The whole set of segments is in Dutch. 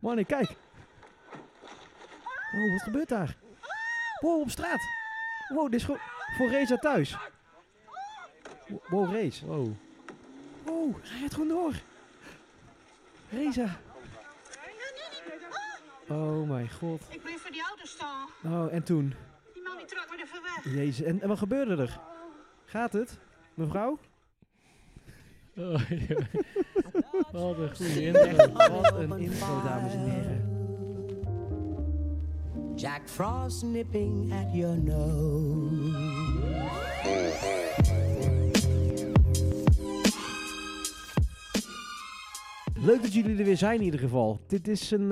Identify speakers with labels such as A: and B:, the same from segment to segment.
A: Man, kijk. Wow, wat gebeurt daar? Wow, op straat. Wow, dit is voor Reza thuis. Wow, Reza.
B: Wow.
A: Wow, ga het gewoon door. Reza. Oh mijn god.
C: Ik bleef voor die auto staan.
A: Oh, en toen?
C: Die man die trok me er ver weg.
A: Jezus, en wat gebeurde er? Gaat het, mevrouw?
B: Oh, wat een goede intro.
A: Wat een intro, dames en heren.
D: Jack Frost nipping at your nose.
A: Leuk dat jullie er weer zijn in ieder geval. Dit is een...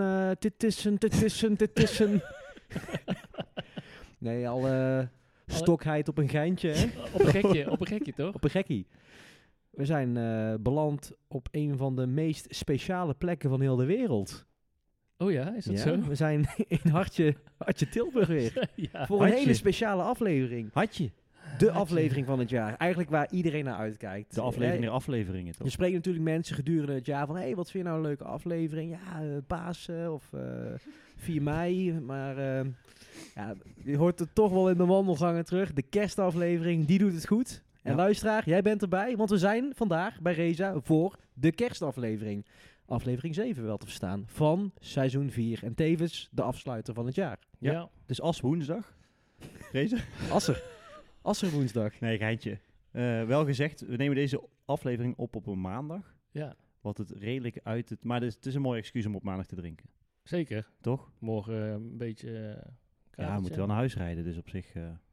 A: Nee, alle stokheid op een geintje, hè?
B: Op een gekje toch?
A: Op een gekkie. We zijn beland op een van de meest speciale plekken van heel de wereld.
B: Oh ja, is dat zo?
A: We zijn in Hartje Tilburg weer.
B: Ja.
A: Voor een hele speciale aflevering.
E: Hartje.
A: De aflevering van het jaar. Eigenlijk waar iedereen naar uitkijkt.
E: De aflevering der afleveringen, toch?
A: Je spreekt natuurlijk mensen gedurende het jaar van... Hé, wat vind je nou een leuke aflevering? Ja, Pasen of 4 mei. Maar ja, je hoort het toch wel in de wandelgangen terug. De kerstaflevering, die doet het goed. En
E: Ja.
A: luisteraar, jij bent erbij. Want we zijn vandaag bij Reza voor de kerstaflevering. Aflevering 7 wel te verstaan. Van seizoen 4. En tevens de afsluiter van het jaar.
B: Ja.
E: Dus als woensdag. Deze?
A: Asser woensdag.
E: Nee, geintje. Wel gezegd, we nemen deze aflevering op een maandag.
B: Ja,
E: Wat het redelijk uit het... Maar het is een mooi excuus om op maandag te drinken.
B: zeker.
E: Toch?
B: Morgen een beetje...
E: Ja, we moeten wel naar huis rijden. Dus op zich...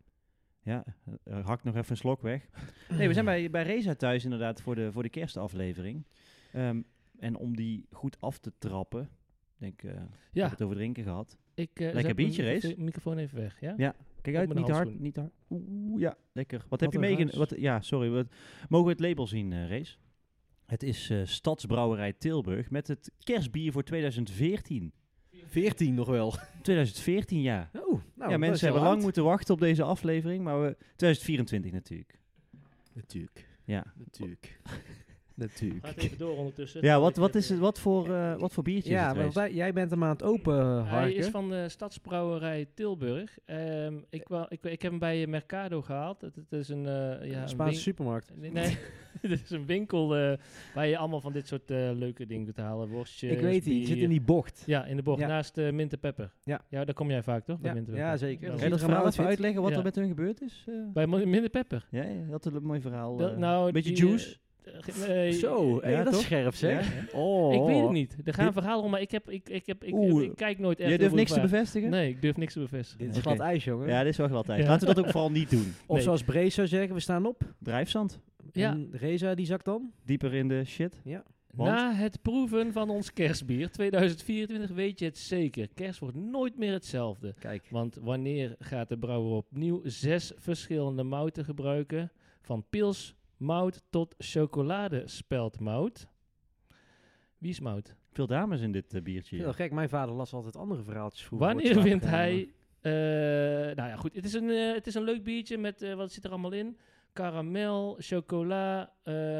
E: hak nog even een slok weg. Nee, we zijn bij Reza thuis inderdaad voor de kerstaflevering. En om die goed af te trappen... Denk, we hebben het over drinken gehad.
B: Lekker
E: zet biertje,
B: mijn
E: Rees.
B: microfoon even weg, ja?
E: Ja, kijk
B: Op
E: uit,
B: met
E: niet
B: een
E: te hard,
B: handschoen.
E: niet te hard. Oeh, ja, lekker. Wat heb je
A: een
E: meegenomen?
A: huis.
E: Ja, sorry. Mogen we het label zien, Rees? Het is Stadsbrouwerij Tilburg met het kerstbier voor 2014.
A: 14 nog wel.
E: 2014, ja.
A: Oh, nou,
E: Ja,
A: dat
E: mensen
A: is wel
E: hebben lang
A: oud.
E: moeten wachten op deze aflevering, maar 2024 natuurlijk.
A: Natuurlijk.
E: Ja.
A: Natuurlijk.
B: Gaat even door ondertussen.
E: Ja, wat voor biertje is
A: Ja,
E: het,
A: want
E: Rees?
A: jij bent hem aan het open
B: Hij is
A: harken.
B: van de Stadsbrouwerij Tilburg. Ik heb hem bij Mercado gehaald. Het is een... een
A: Spaanse supermarkt.
B: Nee, het is een winkel waar je allemaal van dit soort leuke dingen kunt halen. Worstjes,
A: Ik weet die, die zit
B: bier.
A: in die bocht.
B: Ja, in de bocht,
A: Ja.
B: naast Mint en Pepper.
A: Ja.
B: Ja, daar kom jij vaak, toch? Bij
A: Ja,
B: Mint en
A: ja,
B: Pepper.
A: zeker.
B: Nou,
A: Dat
E: Kan je
A: is
E: het
A: een
E: verhaal even
A: outfit.
E: uitleggen wat
B: Ja.
E: er met hun gebeurd is?
B: bij Mint en Pepper.
E: Ja, dat is een mooi verhaal.
B: Nou,
E: beetje
B: die,
E: juice.
A: Zo, hey,
E: Ja,
A: dat is
E: toch?
A: scherp zeg.
B: Ja.
A: Oh.
B: Ik weet het niet. Er gaan
E: Dit-
B: verhalen om, maar ik kijk nooit echt.
E: Jij durft
B: hoe
E: niks te
B: het waar-
E: bevestigen?
B: Nee, ik durf niks te bevestigen.
A: Dit is
E: Oké.
A: glad ijs, jongen.
E: Ja, dit is wel glad ijs.
B: Ja.
E: Laten we dat ook vooral niet doen.
A: Of
B: Nee.
A: zoals Brees zou zeggen, we staan op.
E: Drijfzand.
B: Ja.
A: En Reza, die zakt dan.
E: Dieper in de shit. Want?
B: Na het proeven van ons kerstbier 2024 weet je het zeker. Kerst wordt nooit meer hetzelfde.
A: Kijk.
B: Want wanneer gaat de brouwer opnieuw 6 verschillende mouten gebruiken? Van pils, mout tot chocoladespeldmout. Wie is mout?
E: Veel dames in dit biertje.
A: Ik vind
E: Ja.
A: het gek, mijn vader las altijd andere verhaaltjes vroeger.
B: Wanneer
A: Wordt
B: vindt
A: slapen
B: hij... nou ja, goed. Het is een leuk biertje met... wat zit er allemaal in? Karamel, chocola,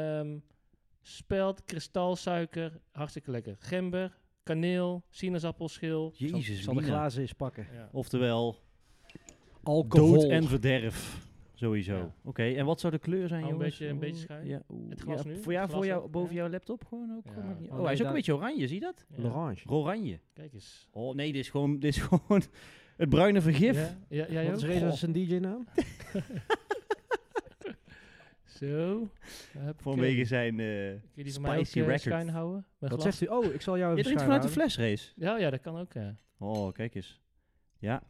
B: spelt, kristalsuiker. Hartstikke lekker. Gember, kaneel, sinaasappelschil.
A: Ik zal de
E: Mina.
A: glazen eens pakken.
B: Ja.
E: Oftewel,
A: Alcohol.
E: dood en verderf. Sowieso.
B: Ja.
E: Oké, en wat zou de kleur zijn,
B: Oh, een
E: jongens?
B: beetje schuin.
E: Ja,
B: Het glas nu?
E: Voor
B: Het glas
E: jou,
B: ook,
E: boven
B: ja.
E: jouw laptop gewoon ook?
B: Ja.
E: Gewoon niet-
A: Oh,
E: Oh, hij is
A: nee,
E: ook een beetje oranje, zie je dat?
B: Ja.
A: L'orange.
E: Oranje.
B: Kijk eens.
E: Oh nee, dit is gewoon het bruine vergif.
B: Ja, jij
A: Wat
B: ook?
A: is Reza zijn DJ-naam?
B: Zo.
E: Vanwege zijn...
B: Kun je die van mij ook
E: Spicy Records.
B: schuin houden? Mijn
A: Wat
B: glas?
A: zegt u? Oh, ik zal jou
E: Je
A: even
E: drinkt
A: schuin
E: vanuit de
A: houden.
E: fles, Race.
B: Ja, dat kan ook, ja.
E: Oh, kijk eens. Ja.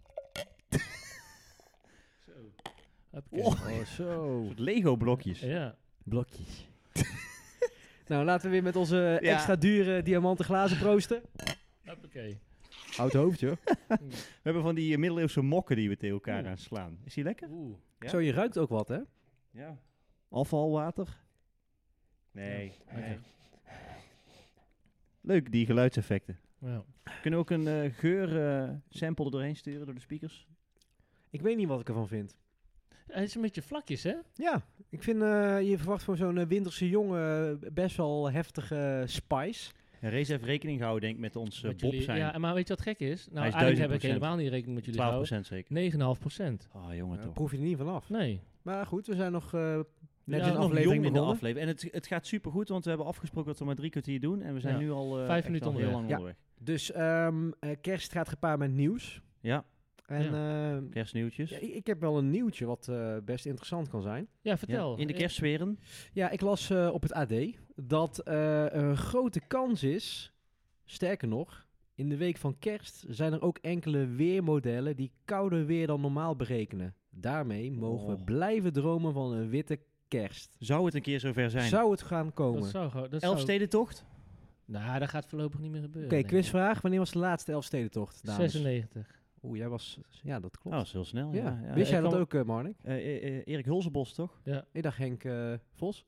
B: Zo. Hoppakee.
A: Oh, zo.
E: Een soort Lego-blokjes.
B: Ja.
A: Blokjes. Nou, laten we weer met onze
E: Ja.
A: extra dure diamanten glazen proosten.
B: Hoppakee.
A: Oud hoofd, joh.
E: We hebben van die middeleeuwse mokken die we tegen elkaar aan slaan. Is die lekker?
B: Oeh.
E: Ja.
A: Zo, je ruikt ook wat, hè?
E: Ja. Afvalwater? Nee.
B: Lekker.
E: Leuk, die geluidseffecten.
B: Ja.
E: Kunnen we ook een geur-sample er doorheen sturen door de speakers?
A: Ik weet niet wat ik ervan vind.
B: Het is een beetje vlakjes, hè?
A: Ja, ik vind je verwacht van zo'n winterse jongen best wel heftige spice.
E: Ja, Race heeft rekening gehouden, denk ik, met ons Bob zijn.
B: Ja, maar weet je wat gek is? Nou,
E: Hij is
B: eigenlijk heb ik
E: 1000%.
B: helemaal niet rekening met jullie
E: 12%
B: gehouden.
E: zeker.
B: 9,5%.
E: Ah, jongen
A: Daar
E: toch.
A: proef je er niet vanaf.
B: Nee.
A: Maar goed, we zijn nog net
B: Ja,
A: in
E: Nog
A: de aflevering
E: jong in de
A: begonnen.
E: aflevering. En het gaat supergoed, want we hebben afgesproken dat we maar 3 kwartier doen. En we zijn
B: Ja.
E: nu al
B: 5
E: echt
B: minuten
E: al heel
B: onderweg.
E: lang onderweg.
A: Dus kerst gaat gepaard met nieuws.
E: Ja,
A: En
E: kerstnieuwtjes.
A: ja, ik heb wel een nieuwtje wat best interessant kan zijn.
B: Ja, vertel.
E: Ja, in de kerstsferen.
A: Ja, ik las op het AD dat er een grote kans is, sterker nog, in de week van kerst zijn er ook enkele weermodellen die kouder weer dan normaal berekenen. Daarmee mogen we blijven dromen van een witte kerst.
E: Zou het een keer zover zijn?
A: Zou het gaan komen?
B: Dat zou gewoon...
E: Elfstedentocht?
B: Nou, dat gaat voorlopig niet meer gebeuren.
A: Oké,
B: denk ik.
A: quizvraag. Wanneer was de laatste Elfstedentocht, dames?
B: 96.
A: Oeh, jij was... Ja, dat
E: Oh,
A: klopt.
E: dat is heel snel.
A: ja.
E: Ja.
A: Wist jij
B: ik
A: dat
B: kan-
A: ook, Marnik?
E: Erik Hulzenbos, toch?
A: Ik dacht Henk Vos.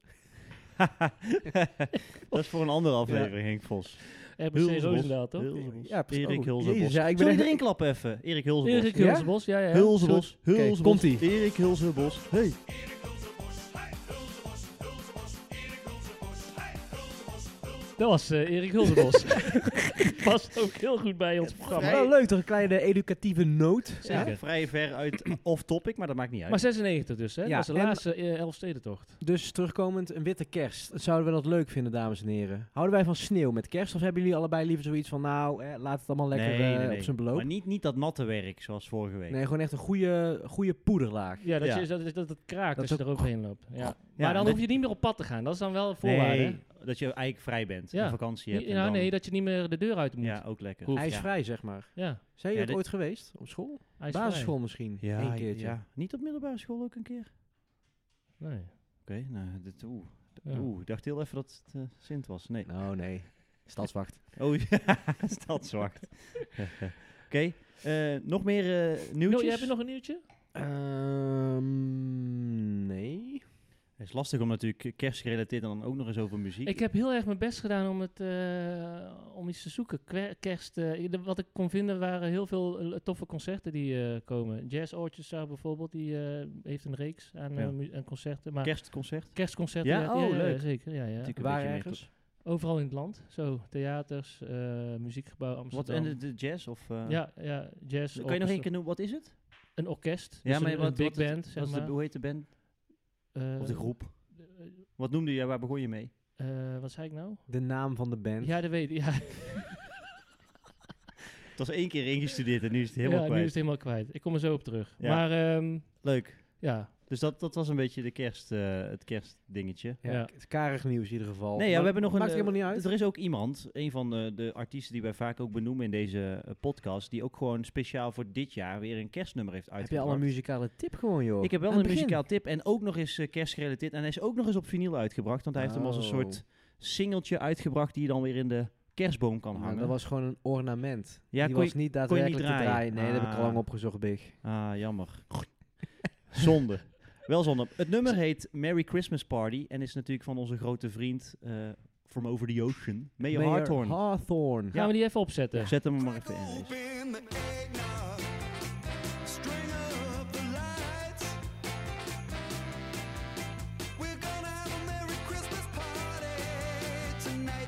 E: Dat is voor een andere aflevering, Henk Vos.
B: RBC
E: Hulzenbos.
B: Roosendaal, toch?
E: Hulzenbos.
A: Ja, precies.
E: Erik
A: Oh,
E: Hulzenbos.
A: Jezus, ja, ik
E: Zal
A: ben
E: je
A: echt-
E: erin klappen even? Erik Hulzenbos.
B: Erik
A: Ja?
B: Hulzenbos, ja.
E: Hulzenbos.
A: Oké,
E: Hulzenbos.
A: komt-ie.
E: Erik Hulzenbos. Hey.
B: Dat was Erik Hulzenbos. Past ook heel goed bij ons programma.
A: Wel leuk, toch? Een kleine educatieve noot.
B: Zeker.
A: Ja?
E: Vrij ver uit off-topic, maar dat maakt niet uit.
B: Maar 96 dus, hè?
A: Ja,
B: Dat was de
A: en-
B: laatste Elfstedentocht.
A: Dus terugkomend, een witte kerst. Zouden we dat leuk vinden, dames en heren? Houden wij van sneeuw met kerst? Of hebben jullie allebei liever zoiets van, nou, laat het allemaal lekker
E: nee.
A: op zijn beloop?
E: Maar niet dat natte werk, zoals vorige week.
A: Nee, gewoon echt een goede poederlaag.
B: Ja, dat,
E: Ja.
B: dat het kraakt
A: Dat
B: als je
A: is
B: er overheen loopt. Ja.
E: Ja,
B: Maar dan
E: dat-
B: hoef je niet meer op pad te gaan. Dat is dan wel een voorwaarde.
E: Nee, dat je eigenlijk vrij bent.
B: Ja.
E: En vakantie hebt. en
B: Ja,
E: dan-
B: nee, dat je niet meer de deur uit moet.
E: Ja, ook lekker.
B: Hoeft.
A: IJsvrij, zeg maar.
B: Ja,
A: Zijn jullie
E: Ja,
A: dat ooit geweest? Op school?
B: ijsvrij.
A: Basisschool misschien?
E: Ja,
A: Eén keertje.
E: ja. Niet op middelbare school ook een keer?
B: Nee.
E: Oké, nou,
B: Ja.
E: ik dacht heel even dat het Sint was. Nee.
A: Oh nee, stadswacht.
E: Oh, ja, stadswacht. Oké, nog meer nieuwtjes?
B: Heb je nog een nieuwtje?
A: Nee.
E: Het is lastig om natuurlijk kerstgerelateerd en dan ook nog eens over muziek.
B: Ik heb heel erg mijn best gedaan om iets te zoeken. Kerst, wat ik kon vinden waren heel veel toffe concerten die komen. Jazz Orchestra bijvoorbeeld, die heeft een reeks aan,
E: Ja.
B: aan concerten. Maar
E: Kerstconcert?
B: kerstconcerten,
E: Ja? Oh, leuk.
B: zeker. Ja, ja.
E: Natuurlijk een
A: Waar
E: beetje meer
A: ergens?
B: Overal in het land. Zo, theaters, muziekgebouw
E: Wat,
B: Amsterdam.
E: en de jazz? Of,
B: ja, jazz.
E: Kan je nog
B: orchestra.
E: één keer noemen, wat is het?
B: Een orkest.
E: Ja,
B: Dus
E: maar
B: een big band,
E: wat
B: zeg
E: is
B: maar.
E: hoe heet de band? Of de groep?
B: eh,
E: Wat noemde je? Waar begon je mee?
B: wat zei ik nou?
A: De naam van de band.
B: Ja, dat weet ik. Ja,
E: Het was 1 keer ingestudeerd en nu is het helemaal
B: ja, nu
E: kwijt.
B: is het helemaal kwijt. Ik kom er zo op terug.
E: Ja.
B: Maar
E: Leuk.
B: ja,
E: Dus dat was een beetje de het kerstdingetje.
A: Ja,
B: Ja.
A: Het is karig nieuws in ieder geval.
E: Nee, ja,
A: Maar
E: we hebben nog
A: maakt
E: een.
A: helemaal niet uit.
E: Er is ook iemand, een van de artiesten die wij vaak ook benoemen in deze podcast, die ook gewoon speciaal voor dit jaar weer een kerstnummer heeft
A: Heb je
E: uitgebracht.
A: al een muzikale tip gewoon, joh?
E: Ik heb wel
A: Aan
E: een
A: het begin.
E: muzikaal tip en ook nog eens kerstgerelateerd. En hij is ook nog eens op vinyl uitgebracht, want hij heeft hem als een
A: Oh.
E: soort singeltje uitgebracht die je dan weer in de kerstboom kan
A: Maar
E: hangen.
A: dat was gewoon een ornament.
E: Ja,
A: Die
E: kon
A: was
E: je-
A: niet
E: kon je
A: daadwerkelijk
E: niet
A: te
E: draaien?
A: draaien. Nee, dat heb ik al
E: Ah.
A: lang opgezocht, Big.
E: Ah, jammer. Zonde. Wel zonde. Het nummer heet Merry Christmas Party en is natuurlijk van onze grote vriend From Over the Ocean, Mayor Hawthorne.
A: Hawthorne.
B: gaan we die even opzetten.
E: Zet hem er maar even in. Rees.
F: Open the eggnog, string up the lights. We're gonna have a Merry Christmas party tonight.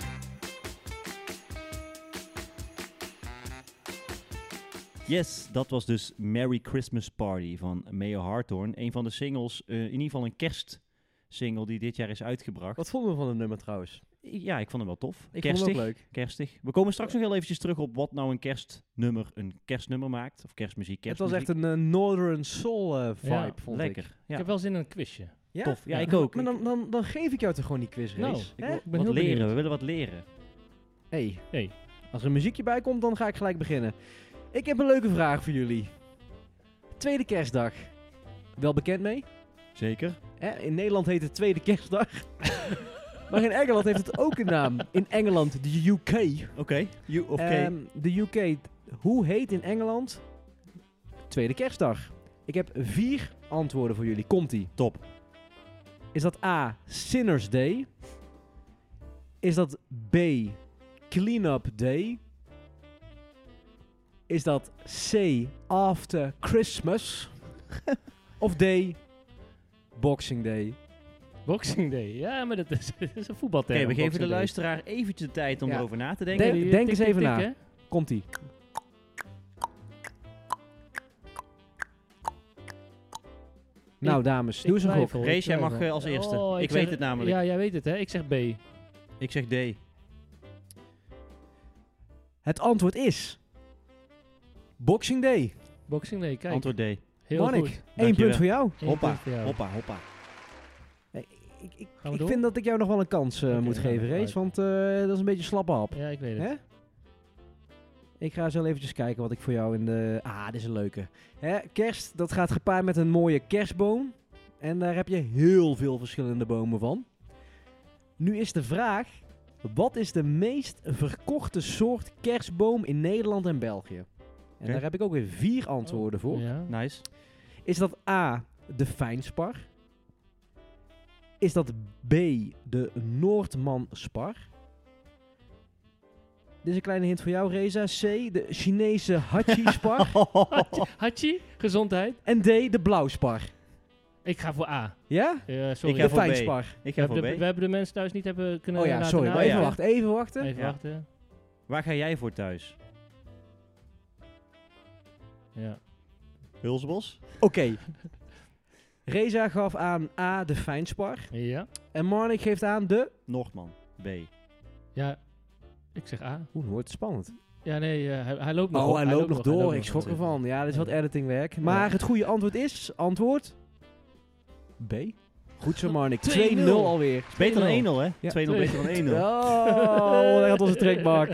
E: Yes, dat was dus Merry Christmas Party van Mayor Hawthorne. Een van de singles, in ieder geval een kerstsingle die dit jaar is uitgebracht.
A: Wat vonden we van het nummer trouwens?
E: Ja, ik vond hem wel tof.
A: Ik
E: Kerstig.
A: vond het ook leuk.
E: Kerstig. We komen straks nog heel eventjes terug op wat nou een kerstnummer maakt. Of kerstmuziek,
A: Het was
E: kerstmuziek.
A: echt een Northern Soul vibe,
B: Ja,
A: vond
E: Lekker.
A: ik.
B: Ik
E: Ja.
B: heb wel zin in een quizje.
A: Ja?
E: Tof. Ja,
B: Ja.
E: ik ook.
A: Maar dan geef ik jou toch gewoon die quizrace?
B: Nou,
E: Ik
A: Hè?
E: wil
B: ben
E: wat
B: heel
E: leren.
B: benieuwd.
E: We willen wat leren.
A: Hey,
B: Hey.
A: als er een muziekje bij komt, dan ga ik gelijk beginnen. Ik heb een leuke vraag voor jullie. Tweede kerstdag. Wel bekend mee?
E: Zeker.
A: In Nederland heet het Tweede Kerstdag. Maar in Engeland heeft het ook een naam. In Engeland, de UK.
E: Oké.
A: De UK. Hoe heet in Engeland Tweede Kerstdag? Ik heb 4 antwoorden voor jullie. Komt-ie.
E: Top.
A: Is dat A, Sinner's Day? Is dat B, Clean-up Day? Is dat C, After Christmas? Of D, Boxing Day?
B: Boxing Day. Ja, maar dat is een voetbalterm.
E: Oké, we geven
B: Boxing
E: de
B: Day.
E: luisteraar eventjes de tijd om
A: Ja.
E: erover na te denken.
A: Denk
B: Tik,
A: eens
B: tik,
A: even
B: tik,
A: na.
B: hè?
A: Komt-ie. Nou, dames, doe eens een gok.
B: twijfel,
E: Race, jij mag
B: twijfel.
E: als eerste.
B: Oh,
E: Ik
B: zeg-
E: weet het namelijk.
B: Ja, jij weet het, hè? Ik zeg B.
E: Ik zeg D.
A: Het antwoord is... Boxing Day.
B: Boxing Day, kijk.
E: Antwoord D.
B: Heel
A: Monnik,
B: goed.
A: 1
E: Dankjewel.
A: punt voor jou.
B: Eén
E: Hoppa,
B: punt voor jou.
E: hoppa, hoppa.
A: Ik
B: Gaan we door?
A: vind dat ik jou nog wel een kans
B: Oké,
A: moet
B: ja,
A: geven, Race.
B: uit.
A: Want dat is een beetje slappe hap.
B: Ja, ik weet het.
A: Hè? Ik ga zo eventjes kijken wat ik voor jou in de... Ah, dit is een leuke. Hè? Kerst, dat gaat gepaard met een mooie kerstboom. En daar heb je heel veel verschillende bomen van. Nu is de vraag... Wat is de meest verkochte soort kerstboom in Nederland en België? En
E: Oké.
A: daar heb ik ook weer 4 antwoorden voor.
B: Ja.
E: Nice.
A: Is dat A, de fijnspar? Is dat B, de Noordman-spar? Dit is een kleine hint voor jou, Reza. C, de Chinese Hachi-spar.
B: Hachi, gezondheid.
A: En D, de blauwspar.
B: Ik ga voor A.
A: Ja?
B: Sorry.
E: Ik
A: De
E: ga voor B.
A: fijnspar.
E: Ik
B: We
E: ga
B: hebben,
E: voor
B: de,
E: B.
B: we hebben de mensen thuis niet hebben kunnen
A: Oh ja,
B: laten
A: sorry.
B: nadenken.
A: Even
E: ja.
A: wachten, even wachten.
B: Even
E: Ja.
B: wachten.
E: Waar ga jij voor thuis?
B: Ja.
E: Hulsbos?
A: Oké. Reza gaf aan A, de fijnspar.
B: Ja.
A: En Marnik geeft aan de...
E: Noordman. B.
B: Ja. Ik zeg A.
A: Oeh, wordt het spannend.
B: Ja, nee, hij loopt nog.
A: Oh,
B: op.
A: hij loopt nog door.
B: loopt
A: Ik schrok
B: nog.
A: ervan. Ja, dit is wat
B: Ja.
A: editingwerk. Maar het goede antwoord is... Antwoord... B. Goed zo, Marnik. 2-0
B: 2-0
A: alweer.
E: Beter dan 1-0, hè?
A: Ja.
E: 2-0 beter dan 1-0.
A: Oh, daar gaat onze trackmark.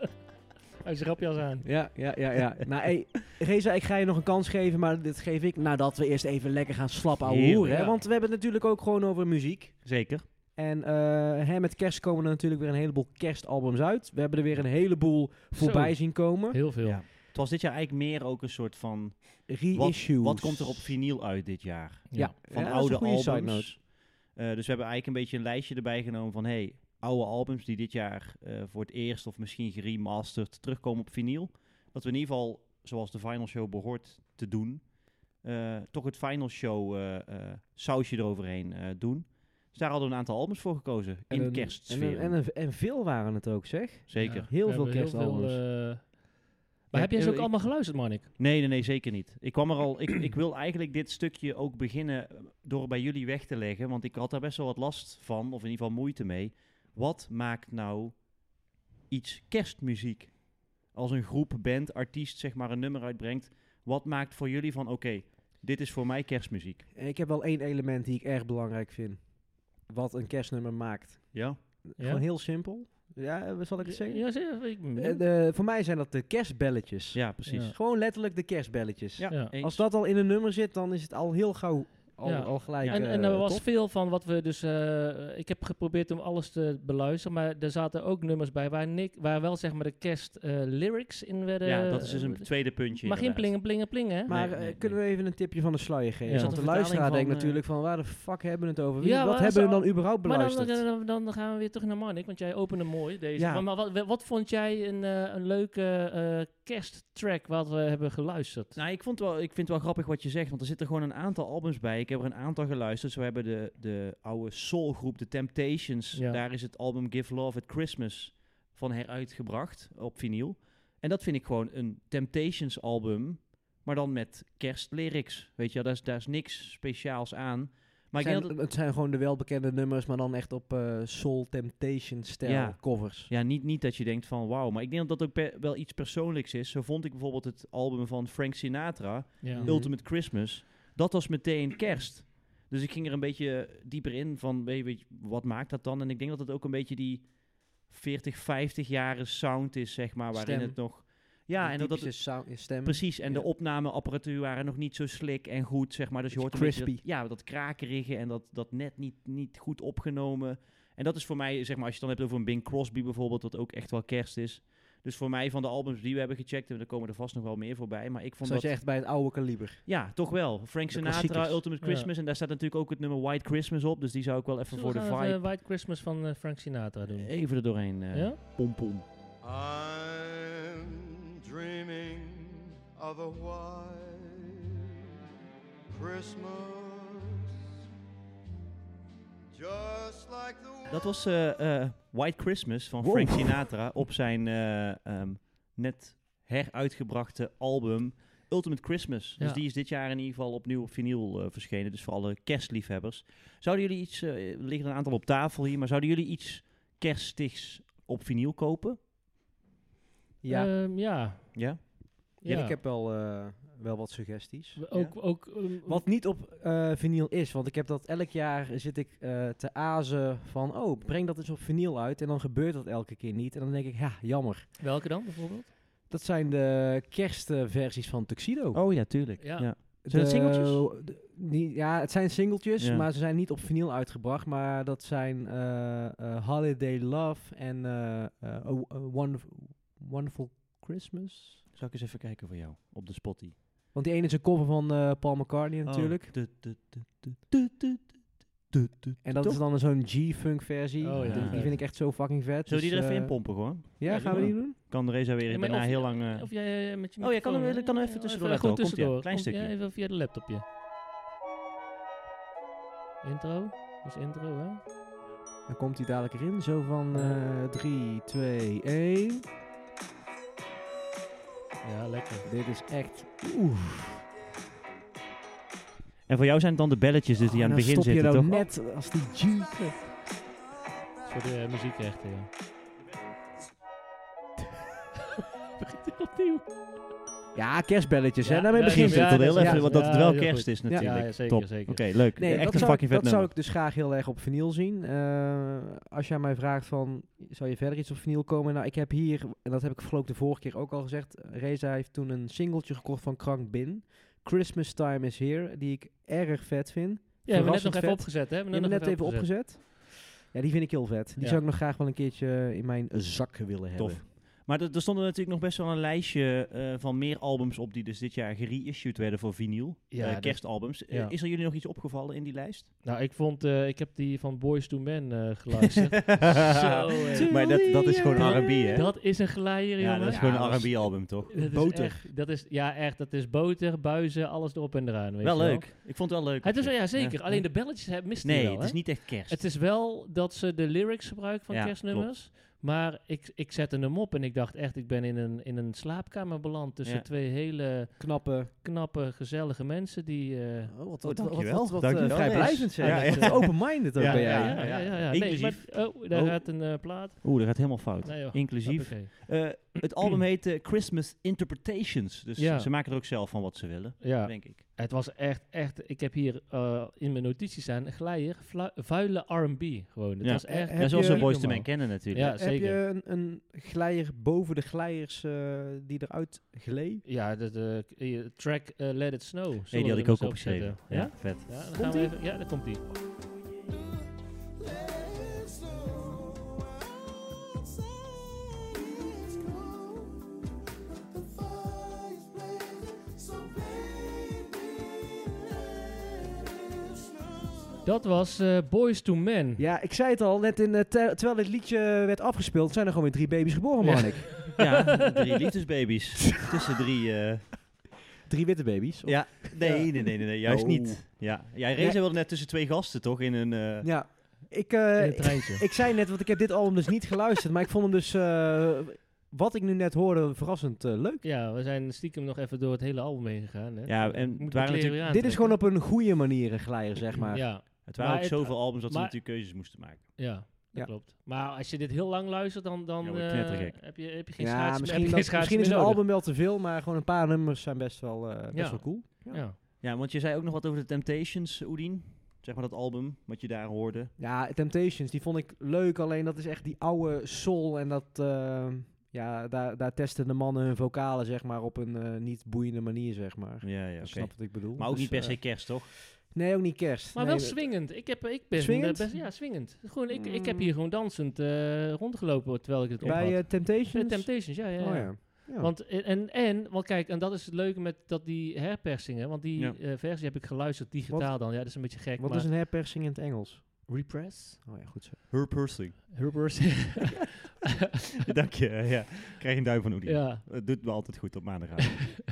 B: Hij is grapjas aan.
A: Ja. Nou, hey, Reza, ik ga je nog een kans geven, maar dit geef ik nadat we eerst even lekker gaan slap ouwe
E: Heerlijk,
A: hoeren. Hè?
E: ja.
A: Want we hebben het natuurlijk ook gewoon over muziek.
E: Zeker.
A: En met kerst komen er natuurlijk weer een heleboel kerstalbums uit. We hebben er weer een heleboel voorbij zien komen.
B: Heel veel.
E: Ja. Het was dit jaar eigenlijk meer ook een soort van...
A: Reissues.
E: Wat komt er op vinyl uit dit jaar?
A: Ja,
E: Van
A: ja, dat is
E: oude
A: een goede side
E: albums. Dus we hebben eigenlijk een beetje een lijstje erbij genomen van... Hey, oude albums die dit jaar voor het eerst of misschien geremasterd terugkomen op vinyl. Dat we in ieder geval, zoals de Final Show behoort te doen... toch het Final Show sausje eroverheen doen. Dus daar hadden we een aantal albums voor gekozen. In kerstsfeer.
A: En veel waren het ook, zeg.
E: Zeker.
B: Ja,
A: Heel
B: we
A: veel
B: hebben
A: kerstalbums.
B: Maar
E: Ja,
B: heb jij ze ook
E: ik-
B: allemaal geluisterd, Marnik?
E: Nee, zeker niet. Ik kwam er al. Ik wil eigenlijk dit stukje ook beginnen door bij jullie weg te leggen. Want ik had daar best wel wat last van, of in ieder geval moeite mee. Wat maakt nou iets kerstmuziek? Als een groep, band, artiest zeg maar een nummer uitbrengt. Wat maakt voor jullie van oké, dit is voor mij kerstmuziek?
A: Ik heb wel 1 element die ik erg belangrijk vind. Wat een kerstnummer maakt.
E: Ja?
A: Gewoon heel simpel. Ja, wat zal ik het zeggen?
B: Ja, zeg, ik ben benieuwd.
A: Voor mij zijn dat de kerstbelletjes.
E: Ja, precies.
B: Ja.
A: Gewoon letterlijk de kerstbelletjes.
E: Ja,
B: Ja.
E: eens.
A: Als dat al in een nummer zit, dan is het al heel gauw
B: Ja.
A: al gelijk
B: En er was
A: top.
B: veel van wat we dus... ik heb geprobeerd om alles te beluisteren, maar er zaten ook nummers bij waar wel zeg maar de kerst lyrics in werden...
E: Ja, dat is dus een tweede puntje.
B: maar geen
E: inderdaad.
B: plingen, hè?
A: Maar
E: Nee,
A: kunnen we even een tipje van de sluier geven?
B: Ja.
A: Want
E: Is
A: de
E: dat een
A: luisteraar
E: vertaling
A: denkt
E: van,
A: natuurlijk van waar de fuck hebben we het over?
B: Ja,
A: Wat
B: maar
A: hebben we
B: als-
A: dan überhaupt
B: Maar
A: beluisterd?
B: dan gaan we weer terug naar Marnik, want jij opende mooi deze.
A: Ja.
B: Maar wat vond jij een leuke kersttrack wat we hebben geluisterd?
E: Nou, ik vind het wel grappig wat je zegt, want er zitten gewoon een aantal albums bij. Ik heb er een aantal geluisterd. Zo hebben de oude soulgroep, The Temptations.
B: Ja.
E: Daar is het album Give Love at Christmas van heruitgebracht op vinyl. En dat vind ik gewoon een Temptations album, maar dan met kerstlyrics. Weet je, daar is niks speciaals aan. Maar ik denk dat
A: Het zijn gewoon de welbekende nummers, maar dan echt op Soul Temptation stijl
E: Ja.
A: covers.
E: ja, niet dat je denkt van wauw, maar ik denk dat dat ook wel iets persoonlijks is. Zo vond ik bijvoorbeeld het album van Frank Sinatra,
B: Ja.
A: Mhm.
E: Ultimate Christmas. Dat was meteen kerst. Dus ik ging er een beetje dieper in van, weet je, wat maakt dat dan? En ik denk dat het ook een beetje die 40, 50 jaren sound is, zeg maar, waarin
A: Stem.
E: het nog... Ja, en dat het,
A: stem.
E: precies. En
A: Ja.
E: de opnameapparatuur waren nog niet zo slick en goed, zeg maar. Dus je hoort
A: Beetje
E: een beetje
A: crispy.
E: dat krakerige en dat net niet goed opgenomen. En dat is voor mij, zeg maar, als je het dan hebt over een Bing Crosby bijvoorbeeld, wat ook echt wel kerst is. Dus voor mij van de albums die we hebben gecheckt, en er komen er vast nog wel meer voorbij, maar ik vond
A: Zoals
E: dat...
A: je echt bij het oude kaliber.
E: Ja, toch wel. Frank
A: De
E: Sinatra,
A: klassiekers.
E: Ultimate
B: Ja.
E: Christmas. En daar staat natuurlijk ook het nummer White Christmas op. Dus die zou ik wel even
B: Zullen
E: voor
B: we
E: de
B: gaan
E: vibe
B: even White Christmas van Frank Sinatra doen?
E: even er doorheen
B: Ja?
E: pompom.
F: I'm dreaming of a white Christmas, just like the
E: Dat was White Christmas van
A: Wow.
E: Frank Sinatra op zijn net heruitgebrachte album Ultimate Christmas.
B: Ja.
E: Dus die is dit jaar in ieder geval opnieuw op vinyl verschenen. Dus voor alle kerstliefhebbers. Zouden jullie iets, er liggen een aantal op tafel hier, maar zouden jullie iets kerstigs op vinyl kopen?
A: Ja.
B: Ja.
E: Ja?
A: Ja, ik heb wel wat suggesties.
B: Ook
A: Wat niet op vinyl is, want ik heb dat elk jaar zit ik te azen van, oh, breng dat eens op vinyl uit. En dan gebeurt dat elke keer niet. En dan denk ik, ja, jammer.
B: welke dan bijvoorbeeld?
A: Dat zijn de kerstversies van Tuxedo.
E: Oh ja, tuurlijk.
B: Ja.
E: Ja. Zijn dat singeltjes?
A: Ja, het zijn singeltjes,
E: Ja.
A: maar ze zijn niet op vinyl uitgebracht. Maar dat zijn Holiday Love en Wonderful Christmas.
E: Zal ik eens even kijken voor jou op de Spotty?
A: Want die ene is een cover van Paul McCartney natuurlijk. En dat is dan zo'n G-funk versie.
B: Oh, ja.
A: Die vind ik echt zo fucking vet.
E: Zullen we die
A: Dus,
E: er even in pompen gewoon?
A: Ja,
E: Ja,
A: gaan we
E: doe
A: die
E: maar.
A: doen?
E: Kan Reza weer
B: Ja, maar
E: daarna
B: of-
E: heel lang...
B: Of jij met je
E: Oh, jij kan
B: microfoon,
E: hem- kan hem even tussendoor
B: even
E: laten
B: goed
E: horen. Komt-ie,
B: tussendoor.
E: ja. Klein
B: Komt- ja,
E: stukje.
B: even via de laptopje. Intro. Dus intro, hè?
A: Dan komt hij dadelijk erin. Zo van 3, 2, 1.
B: Ja, lekker.
A: Dit is echt... Oeh.
E: En voor jou zijn het dan de belletjes dus die aan het begin
A: stop je
E: zitten,
A: nou
E: toch?
A: net als die G...
B: Voor de muziekrechten, ja. Begint hij opnieuw?
A: Ja, kerstbelletjes, hè?
B: Ja,
A: Daarmee
B: ja,
A: begint
E: Begin
B: ja,
A: het.
E: zit tot heel
B: ja,
E: even,
B: ja,
E: want dat het
B: ja,
E: wel
B: heel
E: kerst
B: goed.
E: is natuurlijk.
B: Ja, zeker,
E: Top.
B: zeker.
E: Oké, leuk.
A: Nee,
E: Echt
A: dat
E: een
A: zou,
E: fucking vet
A: dat zou
E: nummer.
A: ik dus graag heel erg op vinyl zien. Als jij mij vraagt van, zou je verder iets op vinyl komen? Nou, ik heb hier, en dat heb ik geloof ik de vorige keer ook al gezegd, Reza heeft toen een singeltje gekocht van Krank Bin. Christmas Time is Here, die ik erg vet vind.
B: Ja, we hebben net nog
A: Verrassend
B: even
A: vet.
B: opgezet, hè? We
A: Je
B: hebben
A: hebt hem net even opgezet. Ja, die vind ik heel vet. Die
B: Ja.
A: zou ik nog graag wel een keertje in mijn zak willen hebben.
E: Tof. Maar er stonden natuurlijk nog best wel een lijstje van meer albums op die dus dit jaar gereissued werden voor vinyl.
B: Ja, dat-
E: Kerstalbums.
B: ja.
E: Is er jullie nog iets opgevallen in die lijst?
B: Nou, ik heb die van Boyz II Men geluisterd. Zo,
E: Maar dat is gewoon R&B, hè?
B: Dat is een glijer,
E: Ja,
B: jongen.
E: dat is gewoon een R&B-album, toch?
B: Dat is
A: boter.
B: echt- dat is boter, buizen, alles erop en eraan. Weet
E: Wel
B: je
E: leuk. Ik vond het wel leuk.
B: Het is, ja, zeker.
E: Ja.
B: Alleen de belletjes misten
E: Nee,
B: wel,
E: het
B: hè?
E: is niet echt kerst.
B: Het is wel dat ze de lyrics gebruiken van
E: Ja,
B: kerstnummers. Maar ik zette hem op en ik dacht echt, ik ben in een slaapkamer beland tussen
E: Ja.
B: twee hele
A: Knappe.
B: gezellige mensen die...
E: dankjewel.
A: Wat
E: Dankjewel.
A: vrijblijvend zeg.
E: Ja,
A: Echt
E: ja.
A: open-minded ook
E: Ja,
A: ben
E: ja,
A: jij.
E: ja.
B: Nee,
E: Inclusief.
B: maar, daar
E: Oh.
B: gaat een plaat.
E: Oeh, dat gaat helemaal fout.
B: Nee, joh.
E: Inclusief.
B: Hoppakee.
E: Het album heet Christmas Interpretations. Dus
B: Ja.
E: ze maken er ook zelf van wat ze willen,
B: Ja,
E: denk ik.
B: het was echt... Ik heb hier in mijn notities staan, glijer, vuile R&B gewoon. Het
E: Ja.
B: was echt...
A: Heb
E: Ja, zoals
A: je-
E: we Boyz II
B: normaal.
E: Men kennen natuurlijk.
B: Ja,
A: Heb
B: zeker.
A: je een glijer boven de glijers die eruit gleed?
B: Ja, de track Let It Snow.
E: Nee,
B: Zullen
E: die had
B: we
E: ik
B: er
E: ook
B: eens
E: opgeschreven.
B: opzetten?
E: Ja, vet.
B: Ja, dan gaan we even... Ja, daar komt die. Dat was Boyz II Men.
A: Ja, ik zei het al, net terwijl dit liedje werd afgespeeld, zijn er gewoon weer 3 baby's geboren,
B: Ja.
A: Marnik.
E: Ja, 3 liefdesbaby's. Tussen 3...
A: 3 witte baby's. Of-
E: Ja, nee, juist
A: Oh.
E: niet. Ja, jij Reza wilde net tussen 2 gasten, toch? In een...
A: Ja. Ik,
B: In het treintje.
A: ik zei net, want ik heb dit album dus niet geluisterd, maar ik vond hem dus, wat ik nu net hoorde, verrassend leuk.
B: Ja, we zijn stiekem nog even door het hele album heen gegaan. Hè?
E: Ja, en
B: Moet
E: het
B: de
E: waren,
B: kleren
E: natuurlijk,
B: weer
A: Dit is gewoon
B: aantrekken.
A: op een goede manier een glijer, zeg maar.
B: Ja,
E: het waren
B: Maar
E: ook
B: het-
E: zoveel albums dat ze
B: maar-
E: natuurlijk keuzes moesten maken.
B: ja, dat
A: Ja.
B: klopt. Maar als je dit heel lang luistert, dan
E: Ja, word je knettergek.
B: heb je geen
A: Ja,
B: schaats
A: misschien,
B: heb je geen schaats
A: misschien is
B: meer
A: een
B: nodig.
A: album wel te veel, maar gewoon een paar nummers zijn best wel cool.
B: Ja.
E: Ja, want je zei ook nog wat over de Temptations, Oedien. Zeg maar dat album, wat je daar hoorde.
A: Ja, Temptations, die vond ik leuk, alleen dat is echt die oude soul en dat... ja, daar testen de mannen hun vocalen, zeg maar, op een niet boeiende manier, zeg maar.
E: Ja,
A: Je
E: oké.
A: snapt wat ik bedoel.
E: Maar ook
A: Dus,
E: niet per se kerst, toch?
A: Nee, ook niet kerst.
B: Maar
A: Nee,
B: wel swingend. Ik ben
A: Swingend?
B: best, ja, swingend. Gewoon, ik heb hier gewoon dansend rondgelopen terwijl ik het op had.
A: Bij Temptations?
B: Bij Temptations, ja.
A: Oh ja. Ja.
B: Want, want kijk, en dat is het leuke met die herpersingen. Want die
E: Ja.
B: versie heb ik geluisterd digitaal dan. Ja, dat is een beetje gek.
A: Wat
B: maar
A: is een herpersing in het Engels?
B: repress?
A: Oh ja, goed zo.
E: Her Pursing.
B: Herpersing.
E: Dank je, ja. Krijg een duim van Oedien.
B: Ja.
E: Het doet me altijd goed op maandagavond.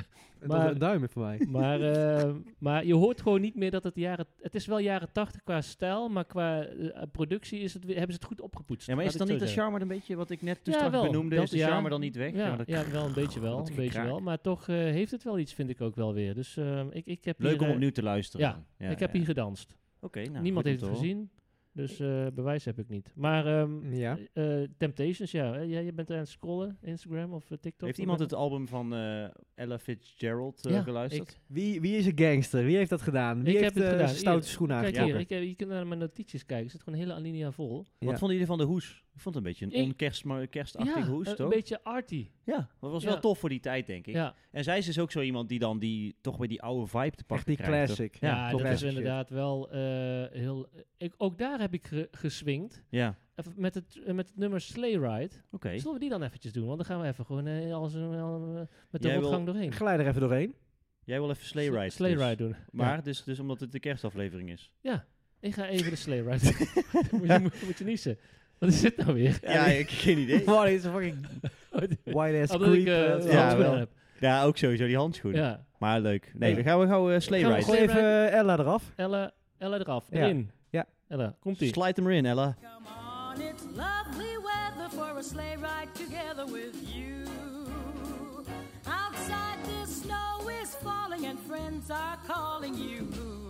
A: Dat is een duim voor mij.
B: Maar je hoort gewoon niet meer dat het is wel jaren 80 qua stijl, maar qua productie hebben ze het goed opgepoetst.
E: Ja, maar is
B: Laat
E: dan
B: ik
E: niet
B: het
E: de
B: zo
E: charme een beetje wat ik net dus
B: Ja,
E: straks
B: wel.
E: benoemde?
B: Dat-
E: Is de
B: ja.
E: charme dan niet weg?
B: zeggen? Ja, wel een beetje wel.
E: Wat
B: Een beetje
E: gekraak.
B: wel. Maar toch heeft het wel iets, vind ik ook wel weer. Dus ik heb
E: Leuk
B: hier,
E: om opnieuw te luisteren.
B: ja, ik heb hier gedanst.
E: Oké, nou,
B: Niemand
E: goed
B: heeft
E: om
B: het
E: te horen.
B: gezien. Dus bewijs heb ik niet. Maar
A: Ja.
B: Temptations, ja. Je bent aan het scrollen, Instagram of TikTok.
E: Heeft iemand het album van Ella Fitzgerald
B: Ja,
E: geluisterd?
A: Wie is een gangster? Wie heeft dat gedaan? Wie
B: Ik
A: heeft
B: heb het gedaan.
A: stoute
B: Hier,
A: schoenen
B: Kijk
A: aangetrokken?
B: hier, je kunt naar mijn notities kijken. Er zit gewoon een hele alinea vol.
A: Ja.
E: Wat vonden jullie van de hoes? Ik vond het een beetje een kerstachtige hoes,
B: een
E: toch?
B: beetje arty.
E: Ja, dat was
B: Ja.
E: wel tof voor die tijd, denk ik.
B: Ja,
E: En zij is dus ook zo iemand die dan toch weer die oude vibe te
A: Echt
E: pakken
A: die
E: krijgt, toch?
A: classic.
B: ja, dat
A: classic
B: is
A: shit.
B: inderdaad wel heel... ook daar heb ik geswingd.
E: Ja,
B: Even met het nummer Sleigh Ride.
E: oké.
B: Zullen we die dan eventjes doen? Want dan gaan we even gewoon met de
E: Jij wil-
B: rotgang doorheen.
A: Glij er even doorheen.
E: Jij wil even Sleigh Ride.
B: Sleigh
E: dus.
B: Ride doen.
E: Maar
B: Ja.
E: dus omdat het de kerstaflevering is.
B: Ik ga even de Sleigh Ride moet je niezen. Wat is dit nou weer?
E: Ja, ik heb geen idee.
A: What is een fucking white ass
B: Omdat ik
A: creep.
E: ja,
B: handschoenen
E: wel.
B: heb.
E: Ja, ook sowieso die handschoenen.
B: Ja.
E: Maar leuk. Nee,
B: Ja.
E: dan gaan we gauw Sleigh
B: Gaan we
E: Ride.
A: Gooi
B: Sleigh
A: even Ella eraf.
B: Ella eraf.
A: Ja.
B: Erin.
A: Ja.
B: Ella, komt-ie.
E: Slide hem erin, Ella.
G: Come on, it's lovely weather for a sleigh ride together with you. Outside the snow is falling and friends are calling you.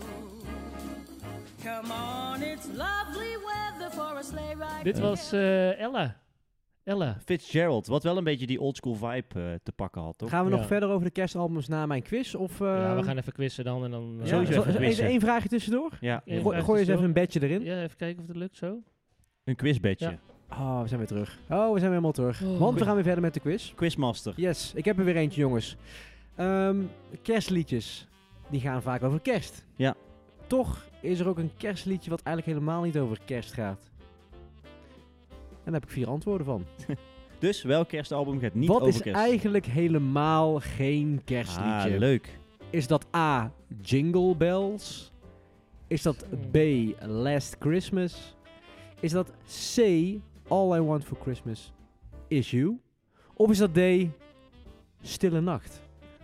G: Come on, it's lovely weather for a sleigh ride
B: Dit was Ella. Ella.
E: Fitzgerald, wat wel een beetje die oldschool vibe te pakken had, toch?
A: Gaan we
B: Ja.
A: nog verder over de kerstalbums na mijn quiz? Of,
B: Ja, we gaan even quizzen dan en dan...
A: Ja,
E: Sowieso even quizzen.
A: één vraagje tussendoor.
E: Ja,
B: Ja.
A: Gooi eens even een bedje erin.
B: Ja, even kijken of het lukt zo.
E: een quizbedje.
B: Ja.
A: Oh, we zijn weer terug. Oh, we zijn weer helemaal terug.
B: Oh.
A: Want we gaan weer verder met de quiz.
E: Quizmaster.
A: Yes, ik heb er weer eentje, jongens. Kerstliedjes. Die gaan vaak over kerst.
E: Ja.
A: Toch is er ook een kerstliedje wat eigenlijk helemaal niet over kerst gaat. En daar heb ik 4 antwoorden van.
E: Dus welk kerstalbum gaat niet
A: wat
E: over
A: is
E: kerst?
A: eigenlijk helemaal geen kerstliedje?
E: Ah, leuk.
A: Is dat A, Jingle Bells? Is dat B, Last Christmas? Is dat C, All I Want For Christmas Is You? Of is dat D, Stille Nacht?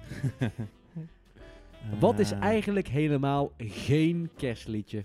A: Wat is
E: Ah.
A: eigenlijk helemaal geen kerstliedje?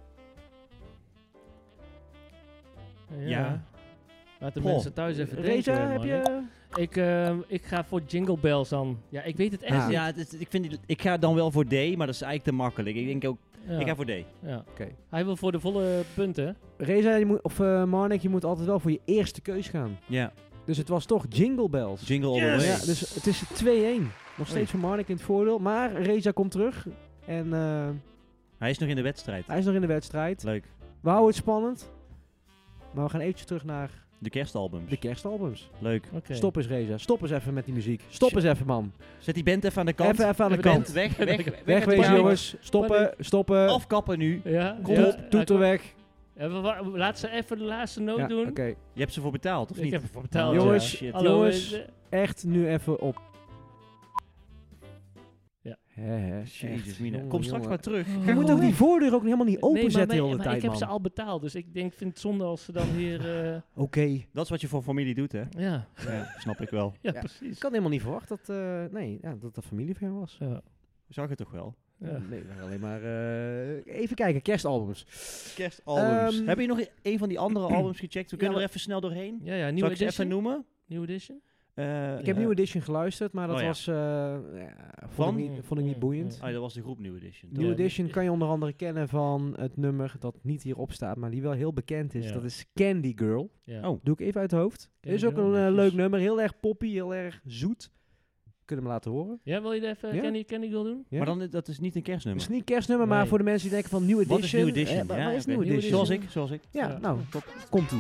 B: Ja. Laat de
E: Goh.
B: mensen thuis even
A: Reza,
B: denken,
A: heb
B: man.
A: je...
B: Ik ga voor Jingle Bells dan. Ja, ik weet het echt
A: Ah.
B: niet.
E: Ja, ik ga dan wel voor D, maar dat is eigenlijk te makkelijk. Ik denk ook,
B: Ja.
E: ik ga voor D.
B: Ja.
A: Oké.
B: Hij wil voor de volle punten.
A: Reza, Marnik, je moet altijd wel voor je eerste keus gaan.
E: Ja,
A: Dus het was toch Jingle Bells.
E: Jingle All The
B: Yes!
E: Way.
A: Ja, dus het is 2-1. Nog steeds voor Marnik in het voordeel. Maar Reza komt terug. En
E: Hij is nog in de wedstrijd.
A: hij is nog in de wedstrijd.
E: Leuk.
A: We houden het spannend. Maar we gaan eventjes terug naar
E: De kerstalbums.
A: de kerstalbums.
E: Leuk.
B: Oké.
A: Stop eens, Reza. Stop eens even met die muziek. Stop eens even, man.
E: Zet die band even aan de kant.
A: Even aan de
B: Even
A: kant.
E: Band, weg.
A: Wegwezen,
E: uit de
A: jongens. Stoppen, stoppen.
E: Afkappen nu.
B: Ja.
A: Kom
B: ja.
A: op, toeter weg.
B: Laat ze even de laatste noot
A: Ja,
B: doen.
A: oké.
E: Je hebt ze voor betaald, of
B: Ik
E: niet?
B: heb ervoor betaald.
E: Oh,
A: Jongens,
E: shit.
B: Hallo,
A: jongens. Echt nu even op.
B: Ja.
E: Jezus, Mina.
A: Jongen,
E: Kom straks
A: jongen.
E: maar terug.
A: Je moet ook die voordeur ook helemaal niet openzetten
B: nee,
A: de hele
B: maar
A: tijd,
B: ik heb
A: man.
B: ze al betaald, dus ik vind het zonde als ze dan hier...
A: Oké.
E: Dat is wat je voor familie doet, hè?
B: ja.
E: Ja, snap ik wel.
B: Ja,
A: Ja.
B: precies.
A: Ik had helemaal niet verwacht dat, dat familie van hem was.
B: Ja.
E: Zag het toch wel?
B: Ja.
A: Nee, maar alleen maar... even kijken, kerstalbums.
E: Kerstalbums.
A: Ehm,
E: Heb je nog een van die andere albums gecheckt? We kunnen
A: maar-
E: er even snel doorheen.
B: Ja,
E: Zal
B: nieuwe
E: ik ze even
B: edition.
E: noemen?
B: Nieuwe edition.
A: Ik heb New Edition geluisterd, maar dat
E: Oh ja.
A: was...
E: Van?
A: vond ik niet boeiend.
E: Oh, dat was de groep New Edition.
A: New
B: Ja.
A: Edition kan je onder andere kennen van het nummer dat niet hierop staat, maar die wel heel bekend is.
B: Ja.
A: Dat is Candy Girl.
B: Ja.
E: Oh.
A: Doe ik even uit het hoofd.
B: Candy
A: Is ook
B: Girl,
A: een
B: netjes.
A: leuk nummer. Heel erg poppy, heel erg zoet. Kunnen we laten horen.
B: Ja, wil je er even
A: Ja?
B: Candy Girl doen?
A: Ja?
E: Maar dan, dat is niet een
A: Het
E: kerstnummer.
A: is niet kerstnummer, maar
B: Nee.
A: voor de mensen die denken van New Edition.
E: Wat is New Edition?
A: Waar
E: Ja,
A: is
E: oké.
A: New
B: New
A: Edition?
B: Edition.
E: Zoals ik.
A: Ja,
B: Ja.
A: nou, komt-ie.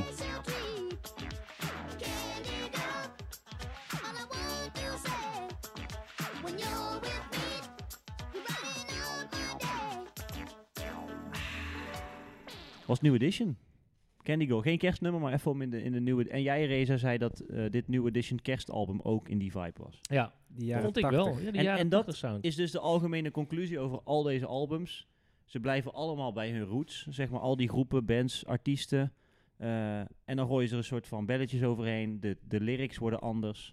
E: Was New Edition. Candy Girl. Geen kerstnummer, maar even om in de nieuwe... En jij, Reza, zei dat dit New Edition kerstalbum ook in die vibe was.
B: Ja,
A: Die jaren
B: vond ik
A: 80.
B: wel. Ja, die jaren
E: en dat
B: 80 sound.
E: Is dus de algemene conclusie over al deze albums. Ze blijven allemaal bij hun roots. Zeg maar al die groepen, bands, artiesten. En dan gooien ze er een soort van belletjes overheen. De lyrics worden anders.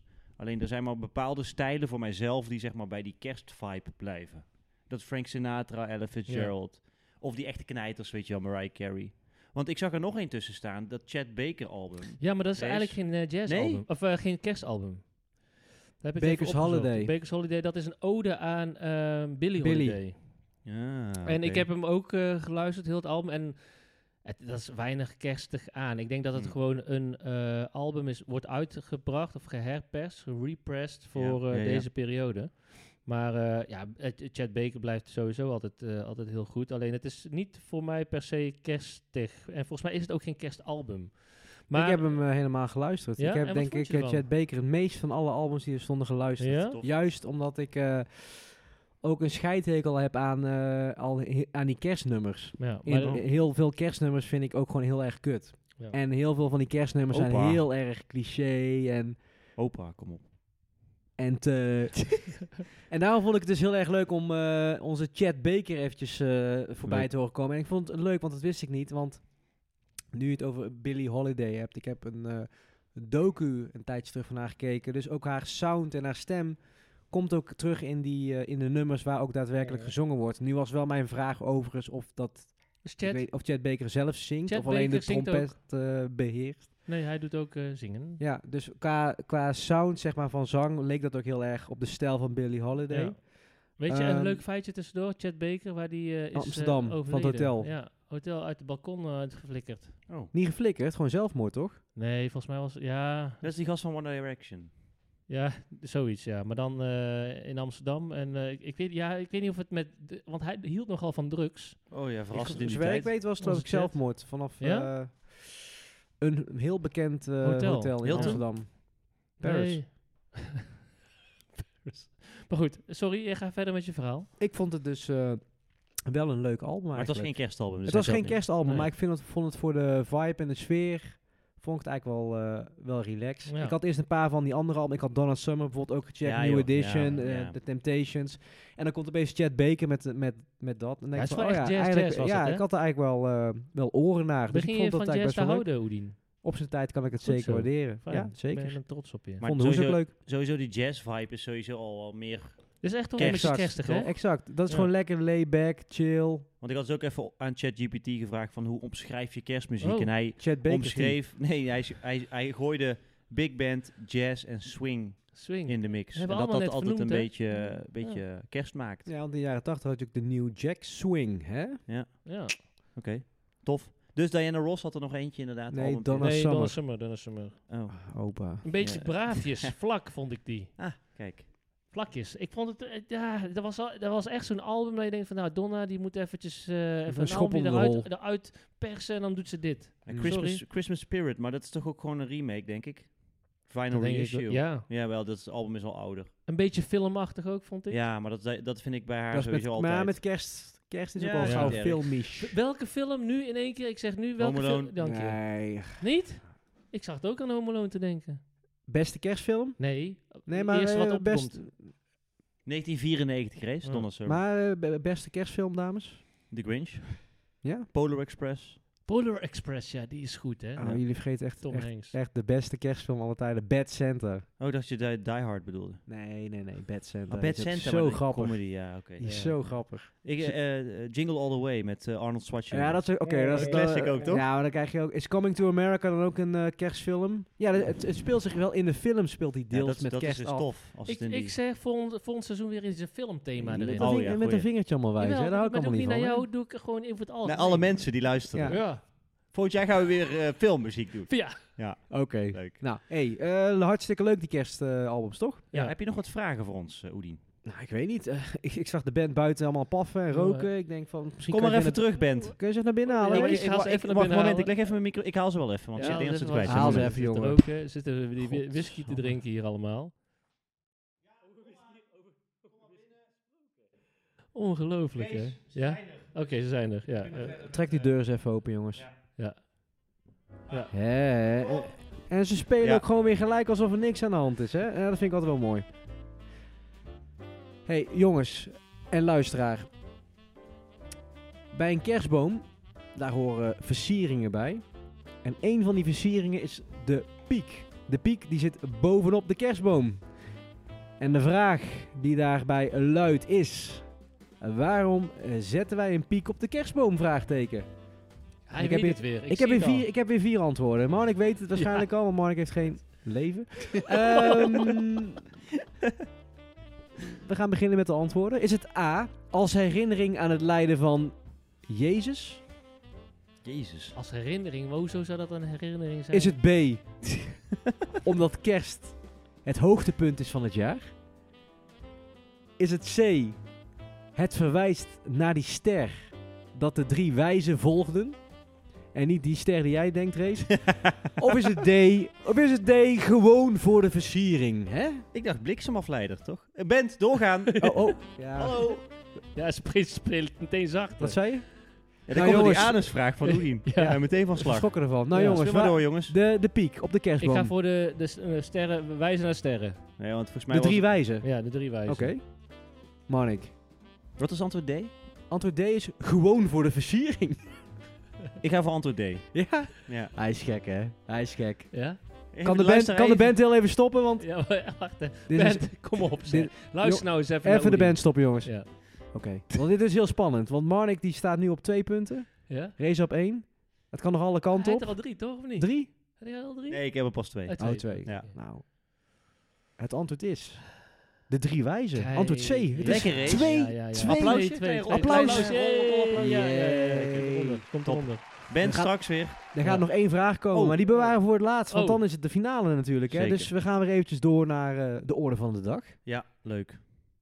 E: Alleen er zijn maar bepaalde stijlen voor mijzelf die zeg maar bij die kerstvibe blijven. Dat Frank Sinatra, Ella Fitzgerald. Of die echte knijters, weet je wel, Mariah Carey. Want ik zag er nog één tussen staan, dat Chet Baker album.
B: Ja, maar dat is
E: Deze?
B: eigenlijk geen jazzalbum.
E: Nee?
B: Of geen kerstalbum. Daar heb ik
A: Baker's
B: even opgezocht.
A: Holiday.
B: Baker's Holiday, dat is een ode aan Billie
A: Billie.
B: Holiday.
E: Ja,
B: En ik heb hem ook geluisterd, heel het album. En dat is weinig kerstig aan. Ik denk dat het gewoon een album is, wordt uitgebracht of geherperst, gerepressed voor
E: Ja, ja.
B: deze periode. Maar Chet Baker blijft sowieso altijd heel goed. Alleen het is niet voor mij per se kerstig. En volgens mij is het ook geen kerstalbum. Maar
A: ik heb hem helemaal geluisterd.
B: Ja?
A: Ik
B: En
A: heb
B: wat
A: denk
B: vond
A: ik
B: je ervan?
A: Chet Baker het meest van alle albums die er stonden geluisterd.
B: Ja?
E: Tof.
A: Juist omdat ik ook een scheidhekel heb aan die kerstnummers.
B: Ja,
A: In
B: maar,
A: heel veel kerstnummers vind ik ook gewoon heel erg kut.
B: Ja.
A: En heel veel van die kerstnummers zijn
E: Opa.
A: heel erg cliché
E: Opa, kom op.
A: en te... En daarom vond ik het dus heel erg leuk om onze Chet Baker eventjes voorbij
E: Leuk.
A: te horen komen. En ik vond het leuk, want dat wist ik niet. Want nu je het over Billie Holiday hebt. Ik heb een docu een tijdje terug van haar gekeken. Dus ook haar sound en haar stem komt ook terug in de nummers waar ook daadwerkelijk
B: Ja.
A: gezongen wordt. Nu was wel mijn vraag overigens of
B: dus
A: ik
B: Chet,
A: weet, of Chet Baker zelf zingt
B: Chet
A: of alleen de
B: Baker zingt
A: trompet beheerst.
B: nee, hij doet ook zingen.
A: Ja, dus qua sound zeg maar van zang leek dat ook heel erg op de stijl van Billie Holiday.
B: Ja. Weet je, een
A: Ehm,
B: leuk feitje tussendoor. Chet Baker, waar die is
A: Amsterdam, van het
B: overleden.
A: hotel.
B: Ja, hotel uit het balkon uitgeflikkerd.
E: Oh,
A: Niet geflikkerd, gewoon zelfmoord toch?
B: Nee, volgens mij was... Ja,
E: dat is die gast van One Direction.
B: ja zoiets, ja. Maar dan in Amsterdam. En ik weet niet of het met... want hij hield nogal van drugs.
E: Oh ja, verrassend in die
A: Zover ik
E: tijd.
A: weet was het geloof ik
B: Onze Chet.
A: zelfmoord vanaf
B: Ja?
A: een heel bekend
B: Hotel.
A: hotel in
E: Hilton?
A: Amsterdam. Paris.
B: Nee. Paris. Maar goed, sorry, je gaat verder met je verhaal.
A: Ik vond het dus wel een leuk album
E: Maar het was
A: eigenlijk.
E: geen kerstalbum. dus
A: Het was
E: hij
A: geen
E: telt niet.
A: kerstalbum,
B: Nee.
A: maar ik vond het voor de vibe en de sfeer vond ik het eigenlijk wel relaxed.
B: Ja.
A: Ik had eerst een paar van die andere albums. Ik had Donna Summer bijvoorbeeld ook gecheckt,
E: Ja,
A: New
E: joh.
A: Edition,
E: Ja.
A: The Temptations. En dan komt opeens Chet Baker met dat. En dan denk
B: Ja,
A: ik
B: het is
A: van,
B: wel
A: oh
B: echt
A: ja,
B: jazz,
A: eigenlijk,
B: jazz was
A: ja,
B: het, hè?
A: ik had er eigenlijk wel oren naar. Dus ik
B: Begin je
A: vond
B: van
A: dat
B: jazz
A: eigenlijk
B: te
A: best wel leuk.
B: houden, Oedien?
A: Op zijn tijd kan ik het
B: Goed
A: zeker
B: zo.
A: waarderen.
B: Fijn.
A: Ja,
B: Ik
A: zeker.
B: ben trots op je.
E: Maar
A: Vond de hoes ook
E: sowieso-
A: leuk.
E: Sowieso die jazz-vibe is sowieso al meer...
B: Dit is echt wel een beetje
E: Kerst.
B: kerstig, hè?
A: Exact. Dat is
B: Ja.
A: gewoon lekker layback, chill.
E: Want ik had dus ook even aan ChatGPT gevraagd van hoe omschrijf je kerstmuziek?
B: Oh.
E: En hij
A: Chet Baker.
E: omschreef... Nee, hij gooide big band, jazz en swing
B: Swing.
E: in de mix. En
B: Hebben we
E: dat
B: allemaal
E: dat
B: net
E: altijd een
B: vernoemd,
E: beetje kerst maakt.
A: Ja, want in de jaren 80 had je ook de New Jack Swing, hè?
B: Ja.
E: Oké, tof. Dus Diana Ross had er nog eentje inderdaad.
A: Nee,
E: albumpje.
A: Donna
B: Nee,
A: Summer.
B: Donna Summer.
E: Oh,
A: Opa.
B: Een beetje
E: Ja.
B: braafjes, vlak vond ik die.
E: kijk.
B: Vlakjes. Ik vond het, dat was echt zo'n album dat je denkt van, nou, Donna, die moet eventjes even
A: een
B: een
A: schop
B: album
A: onder de
B: eruit persen en dan doet ze dit.
E: Christmas Spirit, maar dat is toch ook gewoon een remake, denk ik? Final
B: Dat denk ik
E: reissue.
B: wel. Ja.
E: Jawel, dat album is al ouder.
B: Een beetje filmachtig ook, vond ik.
E: Ja, maar dat vind ik bij haar
A: Dat is
E: sowieso
A: met,
E: altijd.
A: maar met kerst is ook
E: Ja,
A: al
B: ja.
A: gauw
E: Ja.
A: filmisch.
B: Welke film nu in één keer? Ik zeg nu welke
E: Home Alone.
B: film? Dank je.
A: Nee.
B: Niet? Ik zag het ook aan Home Alone te denken.
A: Beste kerstfilm?
B: Nee.
A: Nee, maar
B: Eerst wat opkomt.
A: best,
E: 1994 race,
B: Ja.
E: Donna Summer.
A: maar beste kerstfilm, dames?
E: The Grinch.
A: Ja?
E: Polar Express.
B: Polar Express, ja, die is goed, hè?
A: Oh, jullie vergeten
B: Tom
A: echt
B: Hanks.
A: de beste kerstfilm aller tijden. Bad Santa.
E: Oh, dat je Die Hard bedoelde.
A: Nee, Bad Santa.
E: Bad
A: Die is ook
E: Santa.
A: Zo
E: maar de
A: grappig.
E: Comedy, ja, oké.
A: Die is
B: Ja.
A: zo grappig.
E: Jingle All The Way met Arnold Schwarzenegger.
A: Ja, dat is oké. dat is
E: een classic ook, toch?
A: Ja, maar dan krijg je ook... Is Coming to America dan ook een kerstfilm? Ja, het speelt zich wel in de film, speelt hij
E: Ja,
A: deels met
E: dat
A: kerst
E: is dus
A: af.
E: tof. Als het in
B: Ik
E: die...
B: zeg volgend seizoen weer eens een filmthema
A: Met
B: erin.
A: een
E: Oh,
A: ving-
E: ja,
A: met
E: goeie.
A: een vingertje allemaal wijzen.
B: Jawel,
A: hè? Daar hou ik
B: maar
A: allemaal
B: doe
A: niet
B: ik
A: van.
B: niet naar jou, doe ik gewoon even het algemeen.
E: Naar alle mensen die luisteren.
A: Ja.
B: Ja.
E: Volgend jaar gaan we weer filmmuziek doen.
B: Ja.
A: Oké.
E: Leuk.
A: Nou, hartstikke leuk die kerstalbums, toch?
E: Ja,
B: Ja.
E: heb je nog wat vragen voor ons, Oedien?
A: Nou, ik weet niet. Ik zag de band buiten allemaal paffen en roken. Ik denk van, misschien
E: Kom
A: kan
E: maar
A: je
E: even terug, Bent.
A: Kun je ze naar binnen halen?
B: Ja,
A: hoor?
B: ik ga ze even naar
E: wacht,
B: binnen
E: moment,
B: halen.
E: ik leg even mijn micro. Ik haal ze wel even, want
B: Ja,
E: ik denk dat ze
B: dit
E: het kwijt
B: was-
E: zijn.
A: Haal ze
B: zitten
A: even,
B: te
A: jongen.
B: roken, zitten we die whisky te
A: Godsamme.
B: drinken hier allemaal. Ongelooflijk, hè? Ja? Oké, ze zijn er. Ja.
A: Trek die deur eens even open, jongens.
B: Ja. Ja.
A: Hè? En ze spelen
E: Ja.
A: ook gewoon weer gelijk alsof er niks aan de hand is, hè? Ja, dat vind ik altijd wel mooi. Hey, jongens en luisteraar. Bij een kerstboom, daar horen versieringen bij. En een van die versieringen is de piek. De piek die zit bovenop de kerstboom. En de vraag die daarbij luidt is... waarom zetten wij een piek op de kerstboom? Vraagteken.
B: Hij
A: Ik
B: weet
A: heb
B: het weer.
A: Ik heb weer 4 antwoorden. Marnik weet het waarschijnlijk al, maar Marnik heeft geen leven. We gaan beginnen met de antwoorden. Is het A, als herinnering aan het lijden van Jezus?
E: Jezus.
B: Als herinnering, maar hoezo zou dat een herinnering zijn?
A: Is het B, omdat kerst het hoogtepunt is van het jaar? Is het C, het verwijst naar die ster dat de 3 wijzen volgden? En niet die ster die jij denkt, Race? Of is het D, gewoon voor de versiering? Hè?
E: Ik dacht bliksemafleider, toch? Bent, doorgaan.
A: Oh. Ja.
E: Hallo.
B: Ja, speel meteen zacht.
A: Wat zei je?
E: Ja,
A: Nou,
E: dan komt er die
A: jongens.
E: anusvraag van Oegien.
B: Ja.
E: Ja, meteen van
A: Ze
E: slag.
A: schrokken ervan. Nou
B: Ja,
A: jongens,
E: Speel maar door, jongens.
A: de piek op de
B: Ik
A: kerstboom.
B: ga voor de sterren, wijzen naar sterren.
E: Nee, want volgens mij
A: de 3
E: was
A: wijzen.
B: Ja, de 3 wijzen.
A: Oké. Marnik.
E: Wat is antwoord D?
A: Antwoord D is gewoon voor de versiering.
E: Ik ga voor antwoord D.
A: Ja?
E: Ja.
A: Hij is gek, hè? Hij is gek.
B: Ja?
A: Kan de band heel even stoppen? Want
B: Ja, maar wacht.
A: Dit
B: Band, kom op. zeg.
A: dit-
B: Luister nou eens even.
A: even de
B: naar
A: band stoppen, jongens.
B: Oedien.
A: Oké. Want dit is heel spannend. Want Marnik die staat nu op 2 punten.
B: Ja? Ja?
A: Race op 1. Het kan nog alle
B: Hij
A: kanten
B: had
A: op.
B: er al 3, toch? Of niet?
A: 3?
B: Had hij al 3?
E: Nee, ik heb er pas 2.
B: Uit
A: Oh,
B: twee.
A: 2.
E: Ja.
A: Nou. Het antwoord is... De 3 wijzen.
B: Kijk.
A: Antwoord C. Het is
E: Lekker, Race.
A: 2.
E: Applausje.
B: Twee.
A: Applaus.
B: Ja,
A: Yay.
B: komt
E: Top.
B: eronder.
E: Ben
A: We gaan-
E: straks weer.
A: Er gaat nog 1 vraag komen,
E: Oh.
A: maar die bewaren we voor het laatst. Want
B: Oh.
A: dan is het de finale natuurlijk. Hè?
E: Zeker.
A: Dus we gaan weer eventjes door naar de orde van de dag.
E: Ja, leuk.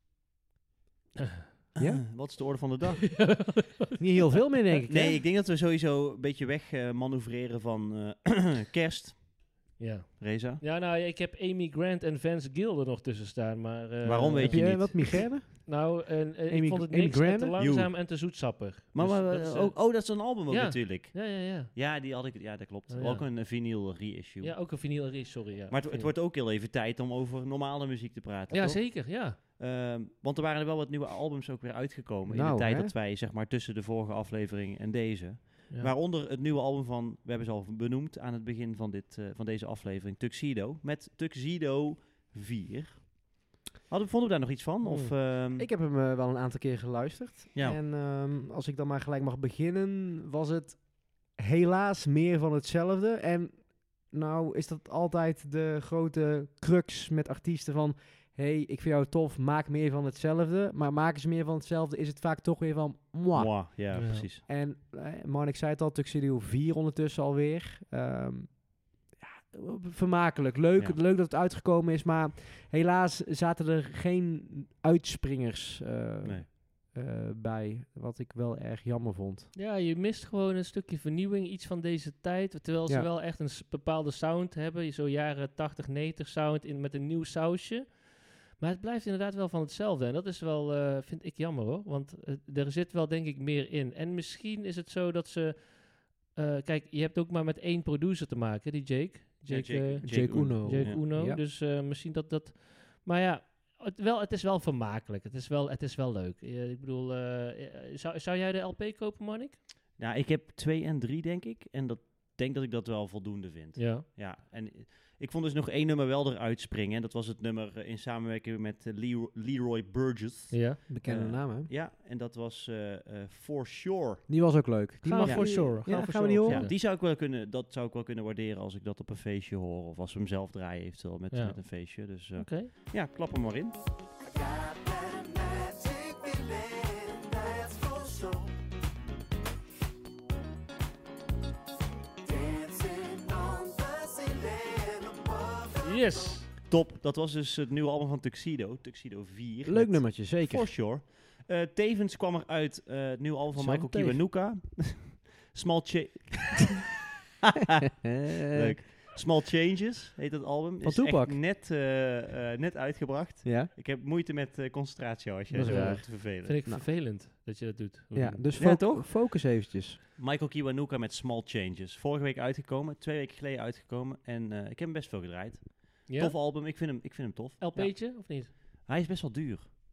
A: Ja?
E: Wat is de orde van de dag?
A: Niet heel veel meer, denk ik.
E: Nee,
A: hè?
E: ik denk dat we sowieso een beetje weg manoeuvreren van kerst.
B: Ja.
E: Reza.
B: Ja, nou, ik heb Amy Grant en Vance Gill er nog tussen staan, maar...
E: Waarom weet
A: Heb
E: je
A: je
E: niet?
A: wat migraine?
B: Nou, ik vond het
A: Amy
B: niks en te
A: Grant?
B: langzaam en te zoetsappig.
E: Maar,
B: Dus
E: maar,
B: dat is,
E: oh, dat is een album ook
B: ja.
E: natuurlijk.
B: Ja.
E: Ja, die had ik. Ja, dat klopt.
B: Oh, ja.
E: Ook een vinyl reissue.
B: Ja, ook een vinyl release, sorry. Ja.
E: Maar het wordt ook heel even tijd om over normale muziek te praten.
B: Ja,
E: toch?
B: zeker, ja.
E: Want er waren er wel wat nieuwe albums ook weer uitgekomen. in
A: Nou,
E: de tijd
A: hè?
E: dat wij, zeg maar, tussen de vorige aflevering en deze.
B: Ja.
E: Waaronder het nieuwe album van, we hebben ze al benoemd aan het begin van deze aflevering, Tuxedo. Met Tuxedo 4. Vonden we daar nog iets van? Of,
A: Ik heb hem wel een aantal keer geluisterd.
E: Ja.
A: En als ik dan maar gelijk mag beginnen, was het helaas meer van hetzelfde. En nou is dat altijd de grote crux met artiesten van... Hey, ik vind jou tof, maak meer van hetzelfde. Maar maken ze meer van hetzelfde, is het vaak toch weer van... Mwah.
E: Mwah, ja,
B: Ja.
E: precies.
A: En Marnik zei het al, Tuxedo 4 ondertussen alweer. Vermakelijk. Leuk,
E: Ja.
A: leuk dat het uitgekomen is, maar helaas zaten er geen uitspringers
E: Nee.
A: bij, wat ik wel erg jammer vond.
B: Ja, je mist gewoon een stukje vernieuwing, iets van deze tijd. Terwijl ze
A: Ja.
B: wel echt een bepaalde sound hebben. Zo jaren 80, 90 sound met een nieuw sausje. Maar het blijft inderdaad wel van hetzelfde. En dat is wel, vind ik jammer hoor. Want er zit wel denk ik meer in. En misschien is het zo dat ze... kijk, je hebt ook maar met 1 producer te maken, die Jake.
A: Jake Uno.
B: Jake
E: Ja.
B: Uno.
A: Ja.
B: Dus misschien dat... Maar ja, het is wel vermakelijk. Het is wel leuk. Ik bedoel, zou jij de LP kopen, Marnik?
E: Nou, ik heb 2 en 3, denk ik. En denk dat ik dat wel voldoende vind.
B: Ja.
E: Ja, en ik vond dus nog 1 nummer wel eruit springen. En dat was het nummer in samenwerking met Leroy Burgess.
B: Ja.
A: Bekende naam, hè?
E: Ja, en dat was For Sure.
A: Die was ook leuk. Die
B: Gaan
A: mag
B: we voor
A: die-
B: sure.
A: Ja,
B: Gaan we
A: gaan
B: voor
A: we
B: sure
A: die horen?
E: Ja,
B: opzetten.
E: die zou ik wel kunnen waarderen als ik dat op een feestje hoor. Of als we hem zelf draaien eventueel met een feestje. Dus
B: Oké.
E: ja, klap hem maar in.
B: Yes.
E: Top, dat was dus het nieuwe album van Tuxedo. Tuxedo 4.
A: Leuk
E: met
A: nummertje, zeker.
E: For Sure. Tevens kwam er uit het nieuwe album van
A: Zelfde
E: Michael Kiwanuka. Leuk. Small Changes heet het album.
A: Van
E: Is echt
A: Tupac.
E: net uitgebracht.
A: Ja,
E: Ik heb moeite met concentratie als jij
A: Dat is
E: zo
A: raar.
E: te vervelen.
B: Vind ik
A: Nou.
B: vervelend dat je dat doet.
A: ja dus
E: Ja, toch?
A: focus eventjes.
E: Michael Kiwanuka met Small Changes. Vorige week uitgekomen, 2 weken geleden uitgekomen. En ik heb hem best veel gedraaid.
B: Ja?
E: Tof album, ik vind hem tof. Ja.
B: LP'tje of niet?
E: Hij is best wel duur.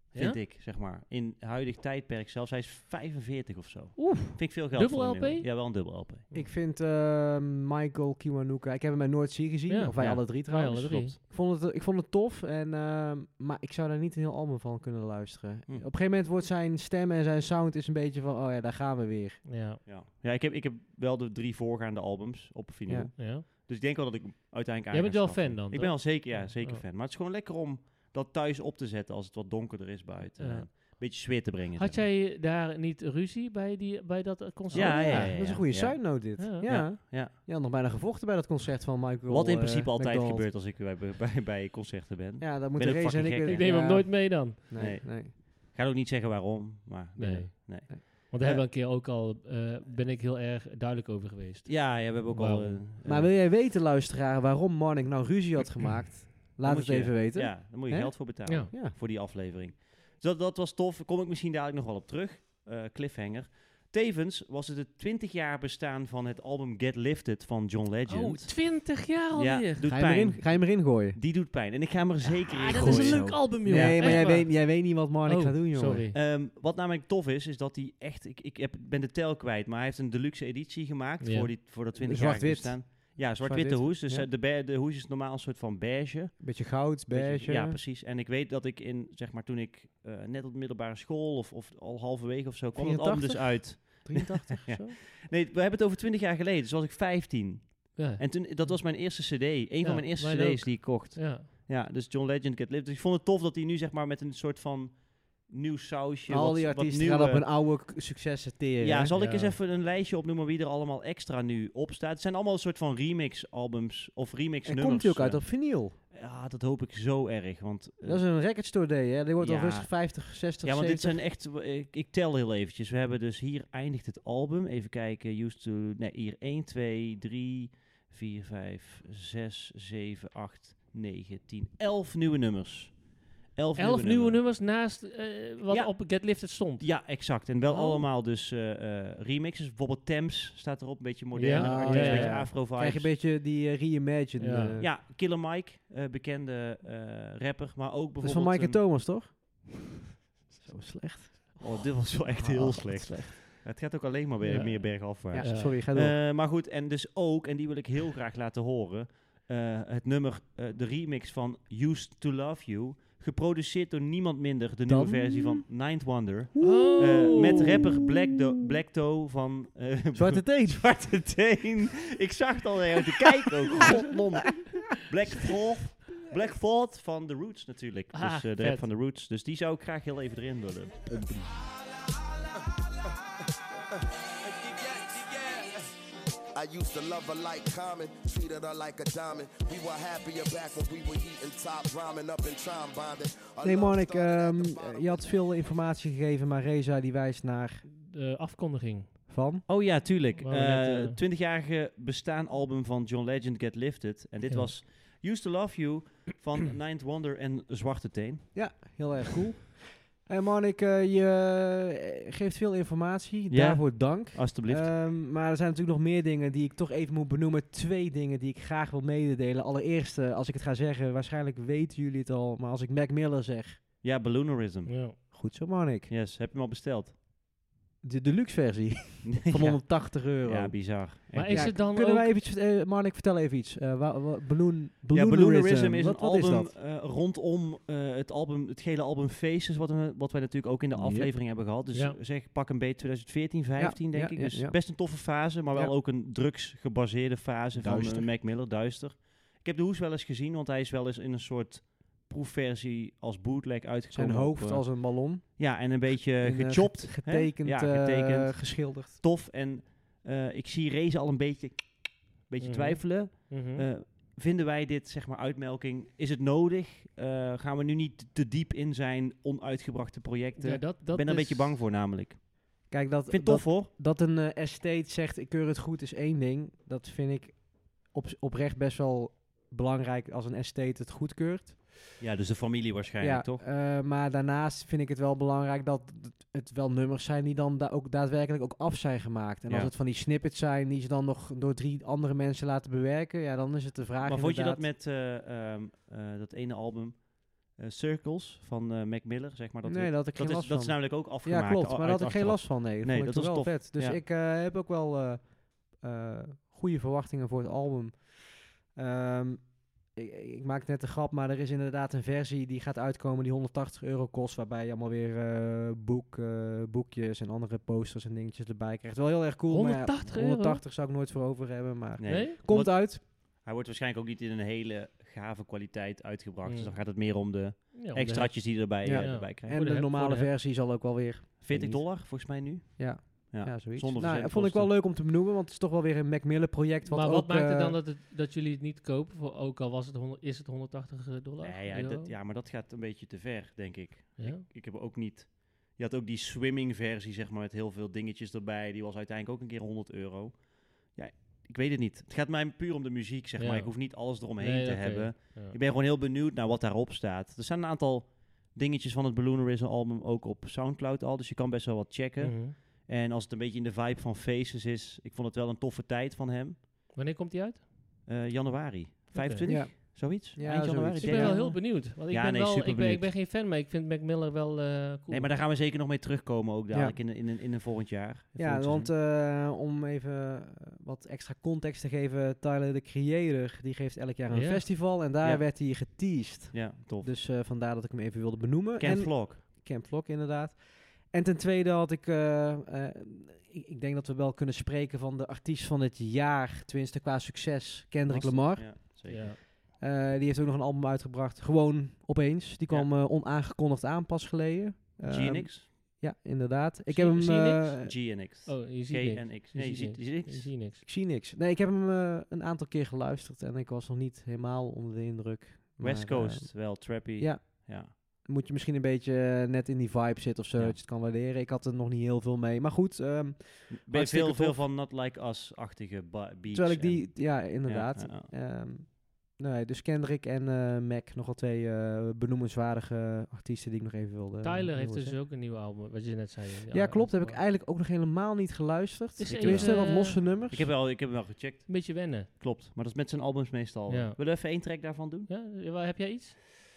E: vind ik, zeg maar. In huidig tijdperk zelfs. Hij is 45 of zo.
B: Oef.
E: Vind ik veel geld
B: Dubbel
E: voor een
B: LP?
E: nummer. Ja, wel een dubbel LP.
A: Ik vind Michael Kiwanuka... Ik heb hem bij Noordzee gezien.
B: Ja.
A: Of wij
E: Ja.
A: alle drie
B: Wij
A: trouwens.
B: alle drie.
E: Klopt.
A: Ik vond het tof. Maar ik zou daar niet een heel album van kunnen luisteren. Op een gegeven moment wordt zijn stem en zijn sound is een beetje van... Oh ja, daar gaan we weer.
B: Ja.
E: Ja, ik heb wel de 3 voorgaande albums op vinyl.
A: Ja.
B: Ja.
E: Dus ik denk wel dat ik hem uiteindelijk
B: Jij
E: aan
B: bent
E: ga
B: wel
E: schaffen.
B: fan dan,
E: Ik
B: toch?
E: ben wel zeker
B: Ja.
E: fan. Maar het is gewoon lekker om dat thuis op te zetten als het wat donkerder is buiten.
B: Ja.
E: En een beetje sfeer te brengen.
B: Had
E: zeg maar.
B: jij daar niet ruzie bij dat concert?
E: Ja.
A: Dat is een goede
E: ja.
A: side note dit.
B: Ja.
A: Ja.
E: Ja.
A: Je had nog bijna gevochten bij dat concert van Michael.
E: Wat in principe altijd
A: McDonald.
E: gebeurt als ik bij concerten ben.
A: Ja, dat
E: Ben
A: moeten
E: ook
A: Reza en
E: fucking
A: ik...
E: gek,
B: Ik neem hem
A: ja.
B: nooit mee dan.
A: Nee.
E: Ik ga ook niet zeggen waarom, maar...
B: Nee.
E: nee.
B: Want daar hebben we een keer ook al, ben ik heel erg duidelijk over geweest.
E: Ja, we hebben ook
B: Waarom?
E: al...
A: Maar wil jij weten, luisteraar, waarom Marnik nou ruzie had gemaakt? Laat het even weten.
E: Ja, daar moet je
A: Hè?
E: geld voor betalen.
B: Ja.
A: Ja.
E: Voor die aflevering. Dus dat was tof. Daar kom ik misschien dadelijk nog wel op terug. Cliffhanger. Tevens was het 20 jaar bestaan van het album Get Lifted van John Legend.
B: Oh, 20 jaar
E: ja,
B: alweer.
E: doet
A: Ga je, hem
E: pijn.
A: erin, ga je hem erin gooien?
E: Die doet pijn. En ik ga hem er zeker in
B: Ah, dat
E: gooien.
B: is een
A: Gooi
B: leuk
A: zo.
B: album, joh.
A: Nee, maar
B: Echt waar.
A: jij weet niet wat Marnik
B: Oh,
A: gaat doen, jongen.
B: sorry.
E: Wat namelijk tof is dat hij echt... Ik ben de tel kwijt, maar hij heeft een deluxe editie gemaakt
B: Ja.
E: voor dat 20 jaar
A: Zwart-wit.
E: bestaan. Ja, zwart-witte
A: Zwart-wit,
E: hoes. Dus
A: ja.
E: de hoes is normaal een soort van beige.
A: Beetje goud, beige.
E: Ja, precies. En ik weet dat ik toen ik net op de middelbare school of al halverwege of zo, kwam het album dus
A: 84?
E: uit.
A: 83
E: Ja.
A: of zo?
E: Nee, we hebben het over 20 jaar geleden. Dus was ik 15.
B: Ja.
E: En toen, dat was mijn eerste cd. Een
B: Ja,
E: van mijn eerste
B: mijn
E: cd's
B: ook.
E: die ik kocht.
B: Ja.
E: Ja, dus John Legend Get Lifted. Dus ik vond het tof dat hij nu zeg maar met een soort van nieuw sausje...
A: Al die
E: wat
A: artiesten
E: nieuwe-
A: gaan op een oude successen teren.
E: Ja,
A: hè?
E: zal ik
B: Ja.
E: eens even een lijstje opnoemen wie er allemaal extra nu op staat? Het zijn allemaal een soort van remix-albums of remix-nummers.
A: En komt hij ook uit op vinyl?
E: Ja, dat hoop ik zo erg, want...
A: Dat is een record store day, hè? Die wordt al
E: ja.
A: rustig 50, 60,
E: ja, want
A: 70.
E: dit zijn echt... Ik tel heel eventjes. We hebben dus hier eindigt het album. Even kijken. Used to... Nee, hier 1, 2, 3, 4, 5, 6, 7, 8, 9, 10, 11 nieuwe nummers.
B: 11 nieuwe nummers naast wat
E: Ja.
B: op Get Lifted stond.
E: Ja, exact. En wel
B: Oh.
E: allemaal dus remixes. Bijvoorbeeld Thames staat erop. Een beetje moderne
B: Ja,
E: artiest,
B: ja,
E: een beetje
B: ja.
E: afro-vibes.
A: Krijg je een beetje die reimagined.
B: Ja.
E: Ja, Killer Mike, bekende rapper. Maar ook
A: Dat is
E: bijvoorbeeld...
A: van Mike en Thomas, toch? Zo slecht.
E: Oh, dit was wel echt heel slecht. Het gaat ook alleen maar weer
B: Ja.
E: meer bergafwaarts.
A: Ja,
B: Ja.
A: sorry, ga door.
E: Maar goed, en dus ook, en die wil ik heel graag laten horen, het nummer, de remix van Used to Love You, geproduceerd door niemand minder, de nieuwe
A: Dan?
E: versie van Ninth Wonder.
B: Oh.
E: Met rapper Black Toe van...
A: Zwarte teen.
E: Zwarte Teen. Ik zag het al naar te kijken ook. Godlom. Black Thought van The Roots natuurlijk.
B: Ah,
E: Dus de
B: vet.
E: rap van The Roots. Dus die zou ik graag heel even erin willen.
F: I used to love her like Common, treated her like a diamond. We were happier back when we were eating top ramen up in Tron bonding.
A: Nee, Marnik, je had veel informatie gegeven, maar Reza die wijst naar
B: De afkondiging.
A: van.
E: Oh ja, tuurlijk.
B: Wou net,
E: 20-jarige bestaanalbum van John Legend Get Lifted. En dit
B: Ja.
E: was Used to Love You van Ninth Wonder en Zwarte Teen.
A: Ja, heel erg cool. En Marnik, je geeft veel informatie.
E: Ja.
A: Daarvoor dank.
E: Alsjeblieft.
A: Maar er zijn natuurlijk nog meer dingen die ik toch even moet benoemen. 2 dingen die ik graag wil mededelen. Allereerst, als ik het ga zeggen, waarschijnlijk weten jullie het al. Maar als ik Mac Miller zeg,
E: Ja, Balloonerism.
B: Ja.
A: goed zo Marnik.
E: Yes, heb je hem al besteld?
A: De deluxe versie van
E: ja.
A: €180.
E: Ja, bizar.
B: Maar
E: Echt.
B: is het dan
A: Kunnen
B: ook...
A: wij eventjes, Marnik, vertel even iets.
E: Ja, Balloonerism is een
A: wat is
E: album
A: dat?
E: rondom het gele album Faces, wat wij natuurlijk ook in de
A: Yep.
E: aflevering hebben gehad. Dus
B: Ja.
E: zeg, pak een beetje 2014, 15 denk
A: ja,
E: ik.
A: ja,
E: Dus
A: ja.
E: best een toffe fase, maar wel
A: Ja.
E: ook een drugsgebaseerde fase
A: Duister.
E: van Mac Miller, duister. Ik heb de hoes wel eens gezien, want hij is wel eens in een soort proefversie als bootleg uitgekomen.
A: Zijn
E: op,
A: hoofd als een ballon.
E: ja, en een beetje
A: In,
E: gechopt. hè?
A: Getekend,
E: Ja, getekend.
A: geschilderd.
E: Tof. En ik zie Reza al een beetje
B: Mhm.
E: twijfelen.
B: Mhm.
E: Vinden wij dit, zeg maar, uitmelking? Is het nodig? Gaan we nu niet te diep in zijn onuitgebrachte projecten?
B: Ja,
E: Ik
B: dat
E: ben er een
B: is-
E: beetje bang voor namelijk.
A: Kijk, dat,
E: Ik vind het tof hoor.
A: dat een estate zegt, ik keur het goed, is één ding. Dat vind ik oprecht best wel belangrijk als een estate het goedkeurt.
E: Ja, dus de familie waarschijnlijk, toch?
A: Maar daarnaast vind ik het wel belangrijk dat het wel nummers zijn die dan ook daadwerkelijk ook af zijn gemaakt. En
E: Ja.
A: als het van die snippets zijn die ze dan nog door 3 andere mensen laten bewerken, ja, dan is het de vraag
E: Maar vond je dat
A: inderdaad.
E: met dat ene album? Circles van Mac Miller, zeg maar.
A: Nee, daar had ik geen last
E: dat is
A: van.
E: namelijk ook afgemaakt.
A: Ja, klopt. Maar daar had ik
E: uit
A: geen last
E: achteraf.
A: van. Nee,
E: Nee,
A: vond
E: dat
A: ik
E: was
A: wel
E: tof.
A: vet. Dus
E: Ja.
A: ik heb ook wel goede verwachtingen voor het album. Ik maak net een grap, maar er is inderdaad een versie die gaat uitkomen die €180 kost, waarbij je allemaal weer boekjes en andere posters en dingetjes erbij krijgt. Wel heel erg cool. maar ja,
B: €180?
A: 180 zou ik nooit voor over hebben, maar
B: Nee?
A: komt
E: Want
A: uit.
E: Hij wordt waarschijnlijk ook niet in een hele gave kwaliteit uitgebracht.
B: Mm.
E: Dus dan gaat het meer om de
B: Ja,
E: extraatjes die je erbij,
A: Ja.
E: erbij krijgt.
A: En
B: Voor
A: de
B: de
A: normale
B: voor de-
A: versie zal ook wel weer
E: $40 volgens mij nu.
A: Ja,
E: Ja,
A: zoiets.
E: zonder
A: Nou,
E: verzendkosten.
A: vond ik wel leuk om te benoemen, want het is toch wel weer een Mac Miller project.
B: Maar wat
A: ook,
B: maakt het dan dat jullie het niet kopen? Ook al was het is het $180?
E: Nee, maar dat gaat een beetje te ver, denk ik.
B: Ja?
E: Ik heb ook niet... Je had ook die swimming versie, zeg maar, met heel veel dingetjes erbij. Die was uiteindelijk ook een keer €100. Ja, ik weet het niet. Het gaat mij puur om de muziek, zeg
B: Ja.
E: maar. Ik hoef niet alles eromheen
B: Nee,
E: te
B: oké.
E: hebben.
B: Ja.
E: Ik ben gewoon heel benieuwd naar wat daarop staat. Er staan een aantal dingetjes van het Balloonerism album ook op Soundcloud al. Dus je kan best wel wat checken.
B: Mhm.
E: En als het een beetje in de vibe van Faces is... Ik vond het wel een toffe tijd van hem.
B: Wanneer komt die uit?
E: Januari. 25?
A: Ja.
E: Zoiets?
A: Ja,
E: Eind januari?
A: zoiets.
B: Ik ben wel
E: derde?
B: heel benieuwd. Want
E: Ja, nee, super
B: ik
E: benieuwd.
B: ben geen fan, maar ik vind Mac Miller wel cool.
E: Nee, maar daar gaan we zeker nog mee terugkomen ook dadelijk in een volgend jaar.
A: Ja,
E: Volgend
A: want om even wat extra context te geven, Tyler, the Creator, die geeft elk jaar een
B: Ja.
A: festival en daar
E: Ja.
A: werd hij geteased.
E: Ja, tof.
A: Dus vandaar dat ik hem even wilde benoemen.
E: Ken
A: En
E: Vlog.
A: Camp Vlog, inderdaad. En ten tweede had ik, ik denk dat we wel kunnen spreken van de artiest van het jaar, tenminste qua succes, Kendrick Lamar.
E: Ja, zeker.
B: Ja.
A: Die heeft ook nog een album uitgebracht, gewoon opeens. Die kwam
E: Ja.
A: onaangekondigd aan, pas geleden.
E: GNX?
A: Ja, inderdaad. Ik
B: Zie-
A: heb hem...
B: zie je
E: GNX.
B: Oh, je ziet niks.
E: GNX. Nee, je ziet
B: Je
E: niks.
B: ziet niks.
A: Ik zie niks. Nee, ik heb hem een aantal keer geluisterd en ik was nog niet helemaal onder de indruk.
E: West
A: Maar,
E: Coast, wel trappy.
A: ja,
E: Ja.
A: moet je misschien een beetje net in die vibe zitten of zo,
E: Ja.
A: dat je het kan waarderen. Ik had er nog niet heel veel mee. Maar goed,
E: Ben je
A: Hartstikke
E: veel
A: tof.
E: van Not Like Us-achtige beats.
A: terwijl ik die...
E: en-
A: Ja, inderdaad.
E: Ja.
A: Nee, dus Kendrick en Mac, nogal twee benoemenswaardige artiesten die ik nog even wilde...
B: Tyler heeft
A: wilde
B: dus
A: zeggen.
B: ook een nieuw album, wat je net zei.
A: Ja, klopt. Heb ik eigenlijk ook nog helemaal niet geluisterd.
B: Is
A: Tenminste,
B: even,
A: wat losse nummers.
E: Ik heb hem wel gecheckt.
B: Een beetje wennen.
E: Klopt. Maar dat is met zijn albums meestal.
B: Ja.
E: Willen we even één track daarvan doen?
B: Ja? Heb jij iets?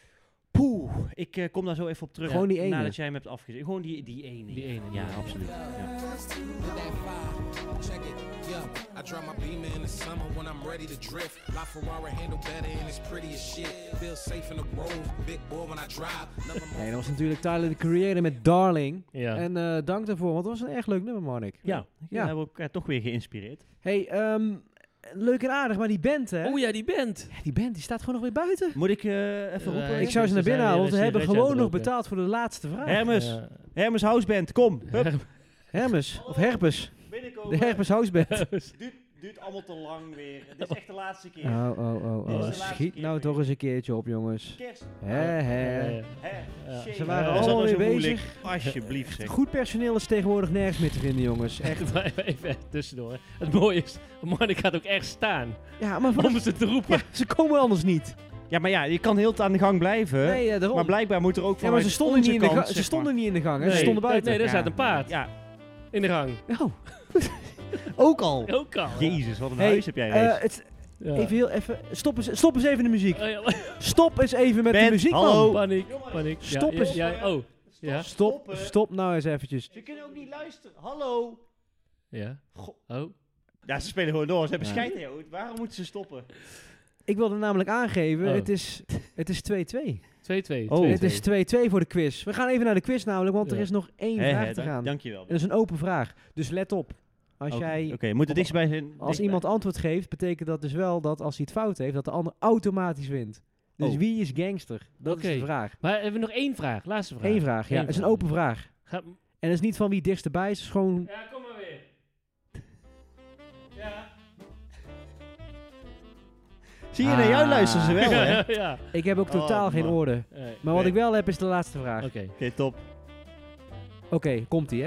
E: Poeh, ik kom daar zo even op terug.
A: Gewoon die ene.
E: Nadat jij hem hebt afgezet. Gewoon die ene.
B: Die ene,
E: Ja,
B: ja.
E: absoluut. Ja.
H: With that fire, check it, yeah. I drive my Beamer in the summer when I'm ready to drift. LaFerrari handle better and it's pretty as shit. Feel safe in the road, big boy when I drive.
A: Nee, dat was natuurlijk Tyler, the Creator met Darling.
B: Ja.
A: En dank daarvoor, want dat was een erg leuk nummer, Marnik.
E: Ja,
A: Ja.
E: hebben we ook toch weer geïnspireerd.
A: Hey, leuk en aardig, maar die band, hè?
B: Oh ja, die band.
A: Ja, die band die staat gewoon nog weer buiten.
E: Moet ik even roepen?
A: Ik zou ze naar binnen halen, want we hebben
B: sigaretje
A: gewoon
B: aan
A: nog
B: het roken.
A: betaald voor de laatste vraag.
E: Hermes,
B: Ja.
E: Hermes Houseband, kom. Hup.
A: Hermes, of Herpes.
E: Binnenkomen.
A: De Herpes Houseband.
E: Duurt allemaal te lang weer. Dit is echt de laatste keer.
A: Oh.
E: Dit is de laatste
A: Schiet
E: keer
A: nou
E: weer.
A: toch eens een keertje op, jongens.
E: Kerst.
A: Hè.
E: Hè.
B: Ja.
A: Ze waren
E: Is dat
A: allemaal
E: nou
A: weer
E: zo moeilijk?
A: bezig.
E: Alsjeblieft zeg.
A: Goed personeel is tegenwoordig nergens meer te vinden, jongens. Echt.
B: Even tussendoor. Hè. Het mooie is, Marnik gaat ook echt staan
A: Ja, maar
B: om ze te roepen.
A: ja, ze komen anders niet.
E: Ja, maar ja, je kan heel aan de gang blijven.
A: Nee, daarom.
E: Maar blijkbaar moet er ook
A: Ja, maar ze
E: vanuit
A: stonden,
E: onze
A: niet in, de
E: kant,
A: ze
E: zeg
A: stonden
E: maar.
A: niet in de gang, hè?
B: Nee,
A: Ze stonden buiten.
B: Nee, daar
E: Ja,
B: staat een paard
E: Ja,
B: in de gang.
A: Oh. Ook al.
B: Ook al.
E: Jezus, wat een
A: Hey,
E: huis heb jij reeds.
B: Ja.
A: Even, stop eens even de muziek.
B: Oh, ja.
A: Stop eens even met
E: Ben,
A: de muziek,
E: hallo.
A: man.
B: Paniek.
A: Stop
B: Ja,
A: eens.
B: Ja, oh. Ja.
A: Stop nou eens eventjes.
E: Ze kunnen ook niet luisteren. Hallo.
B: Ja.
E: Goh.
B: Oh.
E: Ja, ze spelen gewoon door. Ze hebben
A: Ja.
E: scheid, joh. Waarom moeten ze stoppen?
A: Ik wilde namelijk aangeven,
B: Oh.
A: het is 2-2.
B: 2-2.
E: Oh.
A: Het is 2-2 voor de quiz. We gaan even naar de quiz namelijk, want er
B: Ja.
A: is nog één vraag te gaan.
E: Dankjewel.
A: En dat is een open vraag. Dus let op. Als jij...
E: Oké, moet er dichtstbij zijn.
A: Als
E: dichtbij.
A: iemand antwoord geeft, betekent dat dus wel dat als hij het fout heeft, dat de ander automatisch wint. Dus
E: Oh.
A: wie is gangster? Dat
B: Oké.
A: is de vraag.
B: Maar hebben we nog één vraag? Laatste vraag.
A: Eén vraag, ja.
B: Eén
A: Het is een
B: vraag.
A: open vraag.
B: Ga-
A: En het is niet van wie het dichtst erbij is, het is gewoon...
B: Ja, kom maar weer. Ja.
E: Zie je, naar jou luisteren ze wel, hè? Oké,
B: Ja.
A: Ik heb ook totaal
E: Oh,
A: geen
E: man.
A: orde.
B: Nee.
A: Maar wat
E: Nee.
A: ik wel heb is de laatste vraag.
B: Oké.
E: top.
A: Oké, komt-ie, hè?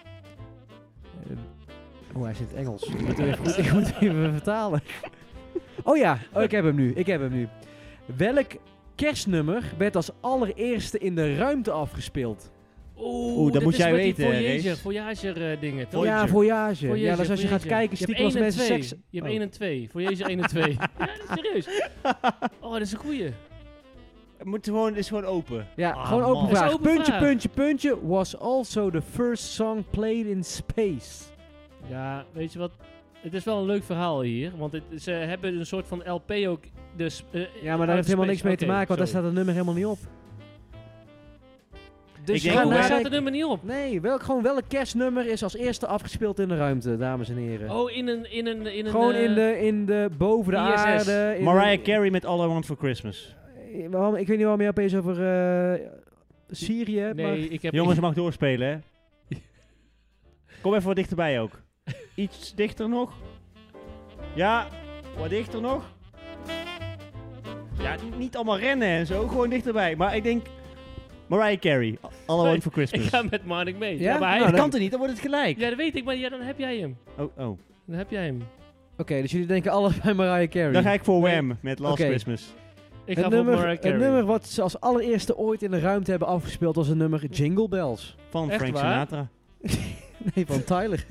A: Hij zit in het Engels. Ik moet even vertalen. Oh ja, ik heb hem nu. Welk kerstnummer werd als allereerste in de ruimte afgespeeld?
B: Oeh,
E: dat moet jij weten, Rees.
B: Voyager dingen, toch?
A: Ja, Voyage. Ja, dus als je gaat kijken,
B: Je hebt
A: stiekem als
B: 1 en
A: mensen
B: 2.
A: seks...
B: Je hebt
A: Oh.
B: 1 en 2. Voyager 1 en 2. Ja, serieus. Oh, dat is een goeie.
E: is gewoon open.
A: Ja,
E: Ah,
A: gewoon open
E: man.
B: Is
A: vraag.
B: open
A: Puntje,
B: vraag.
A: puntje, puntje. Was also the first song played in space.
B: Ja, weet je wat? Het is wel een leuk verhaal hier. Want ze hebben een soort van LP ook. Dus,
A: Ja, maar daar heeft helemaal niks mee te maken, want daar staat het nummer helemaal niet op. Dus
E: Ik denk
A: ga
E: ook-
B: Daar
A: nadenken-
B: staat het nummer niet op.
A: Nee, gewoon welk kerstnummer is als eerste afgespeeld in de ruimte, dames en heren.
B: Oh, in een
A: Gewoon in de boven de
B: ISS.
A: aarde. in
E: Mariah
A: de-
E: Carey met All I Want For Christmas.
A: Waarom, ik weet niet waarom je opeens over Syrië hebt, maar...
B: Nee, ik heb...
E: Jongens, je mag doorspelen, hè? Kom even wat dichterbij ook. Iets dichter nog. Ja, wat dichter nog. Ja, niet allemaal rennen en zo, gewoon dichterbij. Maar ik denk... Mariah Carey, All I Want For Christmas.
B: Ik ga met Marnik mee.
A: Ja?
B: maar hij...
A: Nou,
E: Dat kan toch niet, dan wordt het gelijk.
B: Ja, dat weet ik, maar ja, dan heb jij hem.
E: Oh.
B: Dan heb jij hem.
A: Oké, dus jullie denken allebei Mariah Carey.
E: Dan ga ik voor Wham met Last
A: Oké.
E: Christmas.
B: Ik ga
A: het
B: voor
A: nummer,
B: Mariah Carey.
A: het nummer wat ze als allereerste ooit in de ruimte hebben afgespeeld was een nummer Jingle Bells.
E: Van
B: Echt
E: Frank
B: waar?
E: Sinatra.
A: Nee, van Tyler.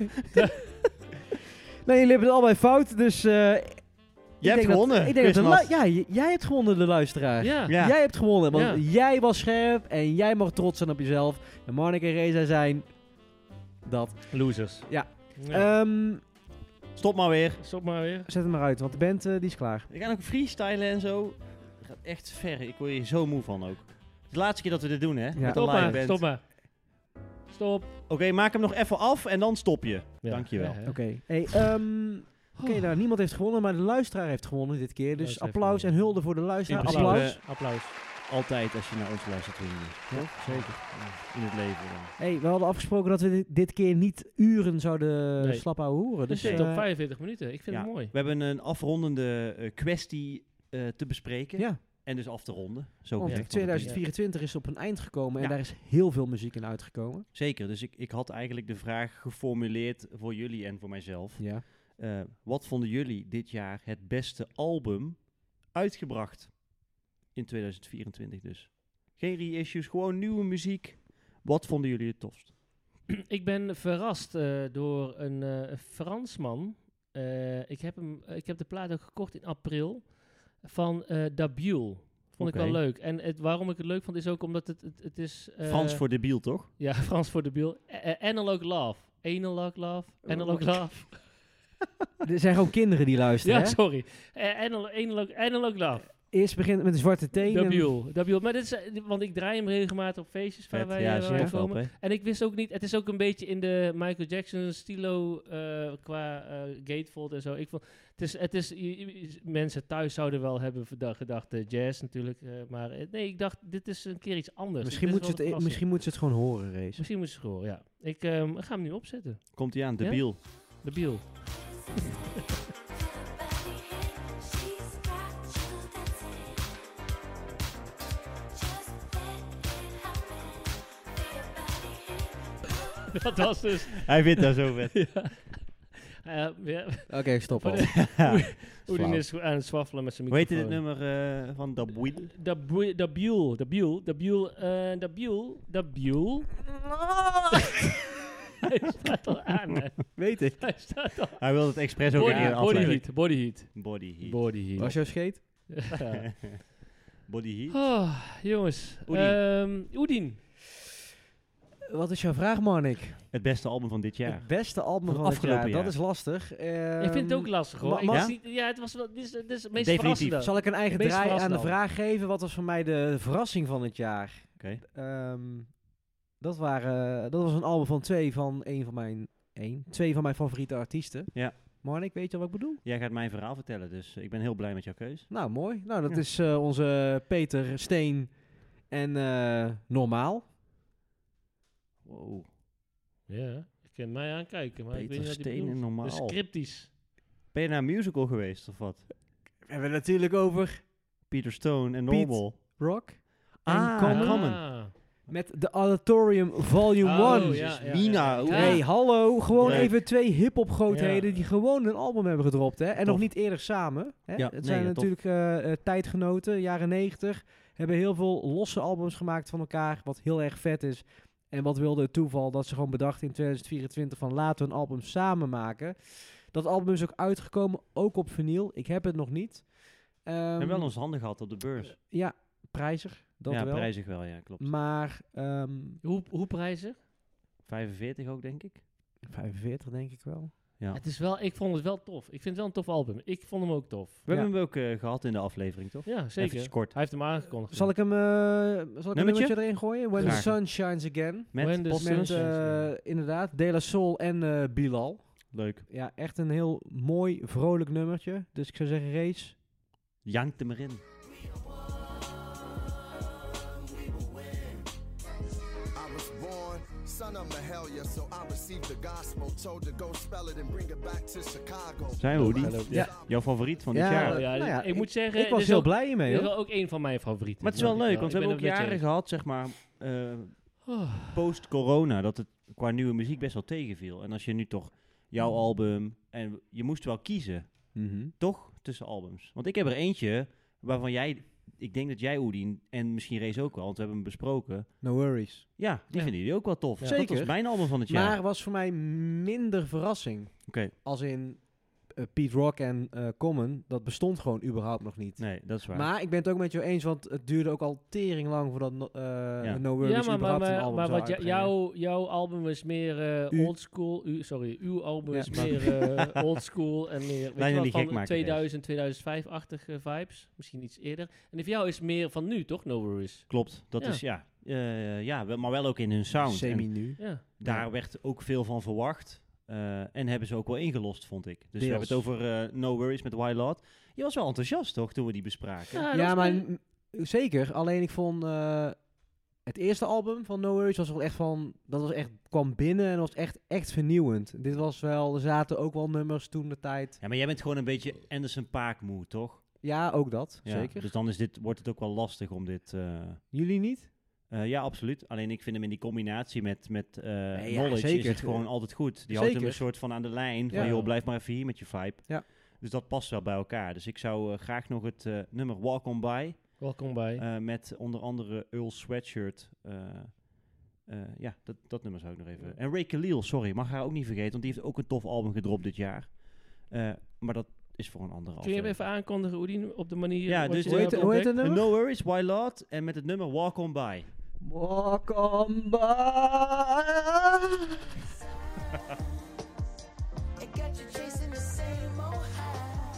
A: Nee, jullie hebben het allebei fout, dus...
E: Jij hebt gewonnen,
A: Ik denk dat
E: Christmas.
A: jij hebt gewonnen, de luisteraar.
B: Ja.
E: Ja.
A: Jij hebt gewonnen, want
B: Ja.
A: jij was scherp en jij mag trots zijn op jezelf. En Marnik en Reza zijn dat.
B: Losers.
A: Ja.
B: Ja.
E: Stop maar weer.
B: Stop maar weer.
A: Zet hem maar uit, want de band die is klaar.
E: We gaan ook freestylen en zo. Dat gaat echt ver. Ik word hier zo moe van ook. Het is de laatste keer dat we dit doen, hè? Met een
B: Stop
E: live
B: maar,
E: band.
B: stop maar. Stop.
E: Oké, maak hem nog even af en dan stop je.
B: Ja.
E: Dankjewel.
B: Ja,
A: Oké. Hey, nou, niemand heeft gewonnen, maar de luisteraar heeft gewonnen dit keer. Dus
B: Luisteraar heeft
A: applaus en
B: gewonnen.
A: hulde voor de luisteraar.
E: In principe,
A: Applaus.
B: Applaus.
E: Altijd als je naar ons luistert, vrienden.
A: Ja, zeker.
E: In het leven dan.
A: Hey, we hadden afgesproken dat we dit keer niet uren zouden
B: Nee.
A: slap houden horen.
B: Dus
A: Dus
B: zit op 45 minuten. Ik vind
E: Ja.
B: het mooi.
E: We hebben een afrondende kwestie te bespreken.
A: ja,
E: En dus af te ronden. Zo
A: want
E: gezegd.
A: 2024 is op een eind gekomen en
E: Ja.
A: daar is heel veel muziek in uitgekomen.
E: Zeker. Dus ik had eigenlijk de vraag geformuleerd voor jullie en voor mijzelf.
A: Ja.
E: Wat vonden jullie dit jaar het beste album uitgebracht? In 2024 dus. Geen reissues, gewoon nieuwe muziek. Wat vonden jullie het tofst?
B: Ik ben verrast door een Fransman. Ik heb de plaat ook gekocht in april. Van Dabule. Vond ik
E: Oké.
B: wel leuk. En waarom ik het leuk vond is ook omdat het is...
E: Frans voor debiel, toch?
B: Ja, Frans voor Dabule. Analog Love. Analog Love. Analog Love.
A: Er zijn gewoon kinderen die luisteren,
B: Ja,
A: hè?
B: sorry. Analog Love.
A: Eerst begint met een zwarte teen. en-
B: Dabule. Maar dit is, want ik draai hem regelmatig op feestjes waar
E: Vet.
B: wij
E: Ja,
B: waar
E: is
B: wij
E: tof wel,
B: komen.
E: hè?
B: En ik wist ook niet, het is ook een beetje in de Michael Jackson stilo qua gatefold en zo. Ik vond, mensen thuis zouden wel hebben gedacht jazz natuurlijk, maar nee, ik dacht dit is een keer iets anders.
A: Misschien
B: Dit
A: moet,
B: is
A: ze
B: wel
A: het,
B: een
A: misschien moet ze het gewoon horen, Race.
B: Misschien moet ze het horen, ja. Ik ga hem nu opzetten.
E: Komt hij aan,
B: Ja?
E: debiel.
B: Dabule. Dat was dus...
E: Hij vindt dat zo vet.
B: ja.
A: Oké, stop al.
B: Oedin is aan het swaffelen met zijn
E: Hoe heet
B: microfoon.
E: dit nummer van Dabwil?
B: Dabule. Hij staat al aan, hè.
A: Weet ik.
B: Hij staat al
E: Hij wilde het expres ook in
B: Body
E: afleiding.
B: heat, body heat.
E: Body heat.
B: Body heat.
A: Was jouw scheet?
B: Ja.
E: Body heat.
B: Oh, jongens. Oedin.
A: Wat is jouw vraag, Marnik?
E: Het beste album van dit jaar.
A: Het beste album
E: Van
A: van het
E: afgelopen
A: jaar.
E: jaar.
A: Dat is lastig.
B: Ik vind het ook lastig, hoor. Ik
A: maar-
B: wist niet- ja, het was wel... Dit is het meest
E: Definitief.
B: verrassende.
A: Zal ik een eigen
B: Het meest
A: draai aan de
B: verrassende
A: vraag geven? Wat was voor mij de verrassing van het jaar?
E: Oké.
A: Dat was een album van twee van mijn favoriete artiesten.
E: Ja.
A: Marnik, weet je wat ik bedoel?
E: Jij gaat mijn verhaal vertellen, dus ik ben heel blij met jouw keus.
A: Nou, mooi. Nou, dat
E: Ja.
A: is onze Peter Steen en Normaal.
E: Wow.
B: Ja, ik kan mij aankijken, maar ik weet
E: Peter
B: niet wat
E: Steen
B: hij
E: en
B: bedoelt.
E: Normaal.
B: Dus cryptisch.
E: Ben je naar een musical geweest of wat?
A: We hebben het natuurlijk over
E: Peter Stone en
A: Piet.
E: Normal.
A: Rock en
E: Ah,
A: Common.
E: Common.
A: Met de Auditorium Volume 1.
B: Oh, ja, ja,
E: Mina,
B: ja.
E: hoe-
A: Hey, hallo. Gewoon
E: Leuk.
A: even twee hip-hop grootheden
B: Ja.
A: die gewoon een album hebben gedropt. Hè? En
E: Tof.
A: nog niet eerder samen. Hè?
E: Ja,
A: Het
E: nee,
A: zijn
E: ja, tof.
A: natuurlijk tijdgenoten, jaren 90. Hebben heel veel losse albums gemaakt van elkaar. Wat heel erg vet is. En wat wilde het toeval dat ze gewoon bedachten in 2024 van laten we een album samen maken. Dat album is ook uitgekomen, ook op vinyl. Ik heb het nog niet.
E: We hebben wel ons handen gehad op de beurs.
A: Ja, prijzig, dat
E: ja,
A: wel.
E: prijzig wel, ja, klopt.
A: Maar
B: Hoe prijzig?
E: 45 ook, denk ik.
A: 45 denk ik wel.
E: Ja.
B: Het is wel, ik vond het wel tof. Ik vind het wel een tof album. Ik vond hem ook tof.
E: We hebben hem ook gehad in de aflevering, toch?
B: Ja, zeker.
E: Eventjes kort.
B: Hij heeft hem aangekondigd.
A: Zal ik hem een nummertje erin gooien? When
E: Graag.
A: the Sun Shines Again.
B: When the
A: Met
B: Sun Shines Again.
A: inderdaad, De La Soul en Bilal.
E: Leuk.
A: Ja, echt een heel mooi, vrolijk nummertje. Dus ik zou zeggen, Race.
E: Jankt hem erin.
F: Son of Mahalia, so I received the gospel, told to go spell it and bring it back to Chicago.
E: Zijn we, Hoodie?
A: Ja.
E: Jouw favoriet van dit
A: Ja,
E: jaar?
B: Ja,
A: nou ja,
B: ik moet zeggen,
A: Ik was
B: dit is
A: heel
B: ook-
A: blij mee,
B: Dit is
A: hoor.
B: wel ook een van mijn favorieten.
E: Maar het is wel
B: Moet ik
E: leuk, want we
B: Ik
E: hebben ook
B: ben het met je
E: jaren gehad, zeg maar, post-corona, dat het qua nieuwe muziek best wel tegenviel. En als je nu toch jouw album, en je moest wel kiezen,
A: Mhm.
E: toch, tussen albums. Want ik heb er eentje waarvan jij, ik denk dat jij, Oedien, en misschien Race ook wel, want we hebben hem besproken.
A: No worries.
E: Ja, die
B: Ja.
E: vinden jullie ook wel tof.
B: Ja.
E: Dat
A: Zeker.
E: was mijn album van het jaar.
A: Maar was voor mij minder verrassing.
E: Oké,
A: Als in Pete Rock en Common, dat bestond gewoon überhaupt nog niet.
E: nee, dat is waar.
A: Maar ik ben het ook met jou eens, want het duurde ook al tering lang voordat No Worries
B: Ja,
A: überhaupt een album
B: maar
A: zou
B: wat
A: uitbrengen.
B: jouw album is meer
A: U-
B: oldschool. Uw album
A: Ja.
B: is meer oldschool en meer weet
E: Laat
B: je
E: je
B: wel,
E: niet gek
B: van
E: maken,
B: 2000, 2005-achtige vibes. Misschien iets eerder. En die van jou is meer van nu, toch? No Worries.
E: Klopt, dat
B: Ja.
E: is maar wel ook in hun sound. En
A: Semi-nu.
B: Ja.
E: daar werd ook veel van verwacht. En hebben ze ook wel ingelost, vond ik. Dus we
A: Deels.
E: hebben het over No Worries met Why Lot. Je was wel enthousiast, toch, toen we die bespraken?
B: Ja, dat
A: Ja,
B: is
A: maar
B: bij-
A: zeker. Alleen ik vond het eerste album van No Worries was wel echt van, dat was echt, kwam binnen en was echt vernieuwend. Dit was wel, er zaten ook wel nummers toen de tijd.
E: Ja, maar jij bent gewoon een beetje Anderson Paak moe, toch?
A: Ja, ook dat,
E: Ja,
A: zeker.
E: Dus dan wordt het ook wel lastig om dit...
A: Jullie niet?
E: ja, absoluut. Alleen ik vind hem in die combinatie met
A: ja,
E: Knowledge
A: zeker.
E: is het gewoon altijd goed. Die houdt hem
A: Zeker.
E: een soort van aan de lijn. Van
A: Ja.
E: joh, blijf maar even hier met je vibe.
A: Ja.
E: Dus dat past wel bij elkaar. Dus ik zou graag nog het nummer Walk On By...
B: Welkom bij.
E: met onder andere Earl Sweatshirt. Ja, dat nummer zou ik nog even... En Ray Khalil, sorry, mag haar ook niet vergeten. Want die heeft ook een tof album gedropt dit jaar. Maar dat is voor een andere
B: Kun je hem
E: aflevering.
B: even aankondigen, Oedien, op de manier...
E: Ja,
B: wat
E: dus
B: je
A: Hoe heet
B: hebt
A: het
B: ontdekt?
A: nummer?
E: No Worries, Why Lot. En met het nummer Walk On By.
A: Walk on by.
D: It got you chasing the same old high.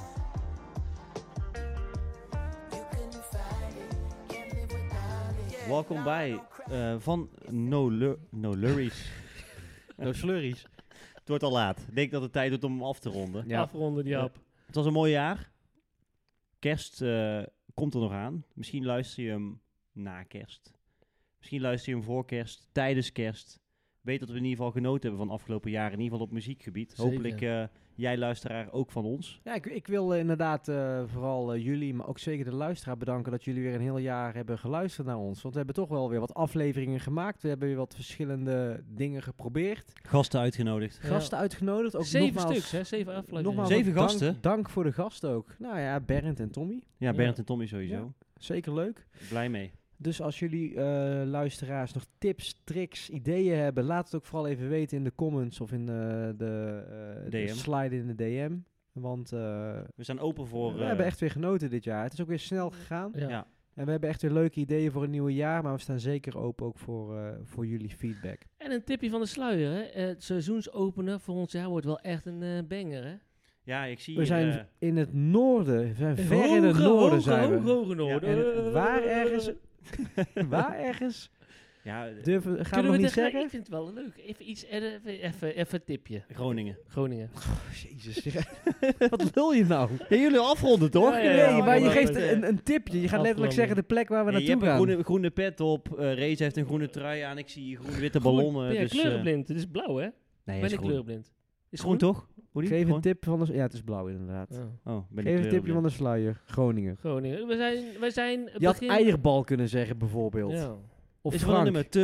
D: You couldn't find it, can't live without it.
E: Walk On By van No Lurries.
A: No slurries.
E: Het wordt al laat. Ik denk dat het tijd wordt om hem af te ronden.
A: Ja.
B: Afronden die
E: Ja.
B: hap.
E: Het was een mooi jaar. Kerst komt er nog aan. Misschien luister je hem na kerst. Misschien luister je hem voor kerst, tijdens kerst. Weet dat we in ieder geval genoten hebben van de afgelopen jaren. In ieder geval op muziekgebied.
B: Zeker.
E: Hopelijk jij luisteraar ook van ons.
A: Ja, ik wil inderdaad vooral jullie, maar ook zeker de luisteraar bedanken dat jullie weer een heel jaar hebben geluisterd naar ons. Want we hebben toch wel weer wat afleveringen gemaakt. We hebben weer wat verschillende dingen geprobeerd.
E: Gasten uitgenodigd.
B: Ja.
A: Gasten uitgenodigd. Ook
B: 7
A: nogmaals,
B: stuks, hè? 7 afleveringen.
A: Nogmaals
E: 7
A: ook dank-
E: gasten?
A: Dank voor de gasten ook. Nou ja, Bernd en Tommy.
E: Ja,
B: Ja.
E: Bernd en Tommy sowieso.
A: Ja. Zeker leuk.
E: Blij mee.
A: Dus als jullie luisteraars nog tips, tricks, ideeën hebben, laat het ook vooral even weten in de comments of in de
E: DM.
A: slide in de DM. Want
E: We zijn open voor...
A: we hebben echt weer genoten dit jaar. Het is ook weer snel gegaan.
B: Ja.
E: Ja.
A: En we hebben echt weer leuke ideeën voor een nieuw jaar. Maar we staan zeker open ook voor jullie feedback.
B: En een tipje van de sluier, hè? Het seizoensopener voor ons jaar wordt wel echt een banger, hè?
E: Ja, ik zie...
A: We zijn in het noorden. We zijn ver in het noorden zijn we.
B: Hoge noorden.
A: En waar ergens... waar ergens...
E: ja,
A: Gaan we nog
B: Kunnen we
A: niet
B: tegen-
A: zeggen?
B: Ik vind het wel leuk. Even iets, even een tipje.
E: Groningen.
B: Groningen.
A: Jezus. Wat wil je nou?
E: Ja, jullie afronden toch?
B: Ja,
A: Nee,
B: ja,
A: maar je
B: maar
A: geeft
B: goed,
A: een tipje. Je gaat letterlijk
B: afronden.
A: zeggen de plek waar we
E: Ja, je
A: naartoe
E: hebt
A: gaan.
E: een groene pet op. Race heeft een groene trui aan. Ik zie groen-witte
B: Groen.
E: ballonnen.
B: Ben je
E: dus,
B: kleurenblind? Het is blauw, hè?
E: nee,
B: Ben
E: is
B: ik
E: groen.
B: kleurenblind? Is
E: Groen toch? Hoe
A: Geef een tip van de... Ja, het is blauw inderdaad.
B: Ja.
E: Oh, ben
A: Geef
E: ik
A: een tipje van de sluier. Groningen.
B: Groningen. We zijn
A: Je had
B: begin...
A: eierbal kunnen zeggen bijvoorbeeld.
B: Ja.
A: Of
E: Is er wel een
A: Frank.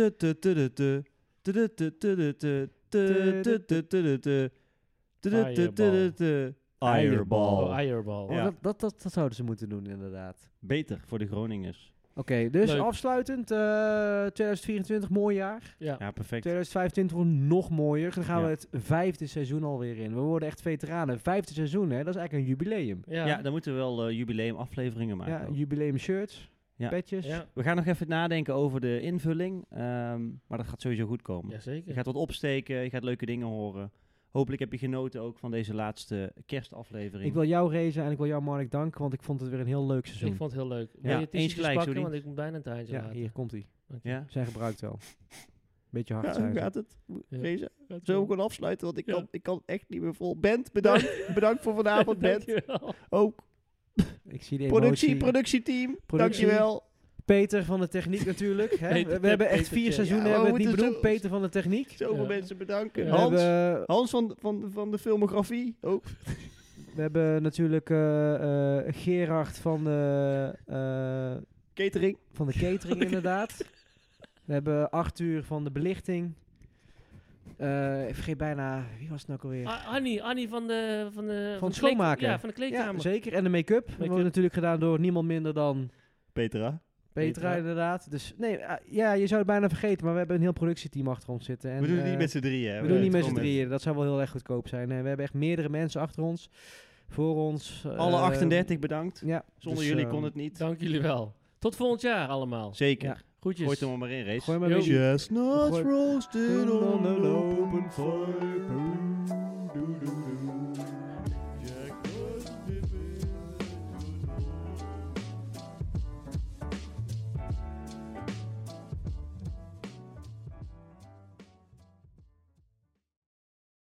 E: nummer? Eierbal.
B: Oh, eierbal.
A: Oh,
E: Ja.
A: dat zouden ze moeten doen inderdaad.
E: Beter voor de Groningers.
A: Oké, dus
B: Leuk.
A: afsluitend. 2024, mooi jaar.
B: Ja.
E: Ja, perfect.
A: 2025 wordt nog mooier. Dan gaan we
E: Ja.
A: het 5e seizoen alweer in. We worden echt veteranen. 5e seizoen, hè? Dat is eigenlijk een jubileum.
B: Ja.
E: Ja, dan moeten we wel jubileumafleveringen maken.
A: Ja,
E: ook.
A: jubileum shirts.
E: Ja.
A: petjes.
B: Ja.
E: We gaan nog even nadenken over de invulling. Maar dat gaat sowieso goed komen.
B: Jazeker.
E: Je gaat wat opsteken, je gaat leuke dingen horen. Hopelijk heb je genoten ook van deze laatste kerstaflevering.
A: Ik wil jou, Reza, en ik wil jou, Mark, danken, want ik vond het weer een heel leuk seizoen.
B: Ik vond het heel leuk. Wil
E: Ja,
B: je
E: eens
B: eens
E: gelijk,
B: pakken,
E: sorry.
B: want ik moet bijna een treintje
A: Ja,
B: laten.
A: hier komt hij.
B: Dank je.
E: Ja?
A: Zij gebruikt wel. Beetje hard
E: Ja,
A: zijn
E: hoe
A: ze.
E: gaat het?
B: Ja.
E: Reza?
B: Gaat
E: Zullen
B: zo.
E: we gewoon afsluiten? Want
B: Ja.
E: ik kan echt niet meer vol. Bent, bedankt. Bedankt voor vanavond, Bent.
B: Dankjewel.
E: Ook
A: Ik zie de emotie.
E: productieteam.
A: Productie.
E: Dankjewel.
A: Peter van de techniek natuurlijk. Hè?
B: Peter,
A: we hebben echt
B: Peter,
A: 4
B: ja.
A: seizoenen
E: Ja,
A: hebben we
E: we
A: het niet
E: moeten
A: benoemd.
E: zo-
A: Peter van de techniek.
E: Zoveel
B: Ja.
E: mensen bedanken.
B: Ja.
A: We
E: Hans,
A: hebben,
E: Hans van de filmografie. Ook.
A: we hebben natuurlijk Gerard van de
E: Catering.
A: catering inderdaad. We hebben Arthur van de belichting. Ik vergeet bijna, wie was het nou ook alweer?
B: Annie van de
A: het schoonmaken.
B: Ja, van de kleedkamer.
A: Ja, zeker. En de make-up. Dat wordt natuurlijk gedaan door niemand minder dan
E: Petra.
A: Petra, inderdaad. Dus nee, ja, je zou het bijna vergeten, maar we hebben een heel productieteam achter ons zitten. En,
E: We doen het niet met z'n drieën. hè.
A: We doen niet met z'n
E: gewoon
A: drieën. Dat zou wel heel erg goedkoop zijn. We hebben echt meerdere mensen achter ons. Voor ons.
E: Alle 38 bedankt.
A: Ja.
E: Zonder
A: dus,
E: jullie kon het niet.
B: Dank jullie wel. Tot volgend jaar allemaal.
E: Zeker.
A: Ja.
B: Groetjes.
E: Gooi het er maar in, Race.
A: Gooi maar
B: Yo.
A: weer.
E: Chestnuts
A: Gooi-
E: roasted
A: on
E: on
A: an
E: an
A: open
E: open fire.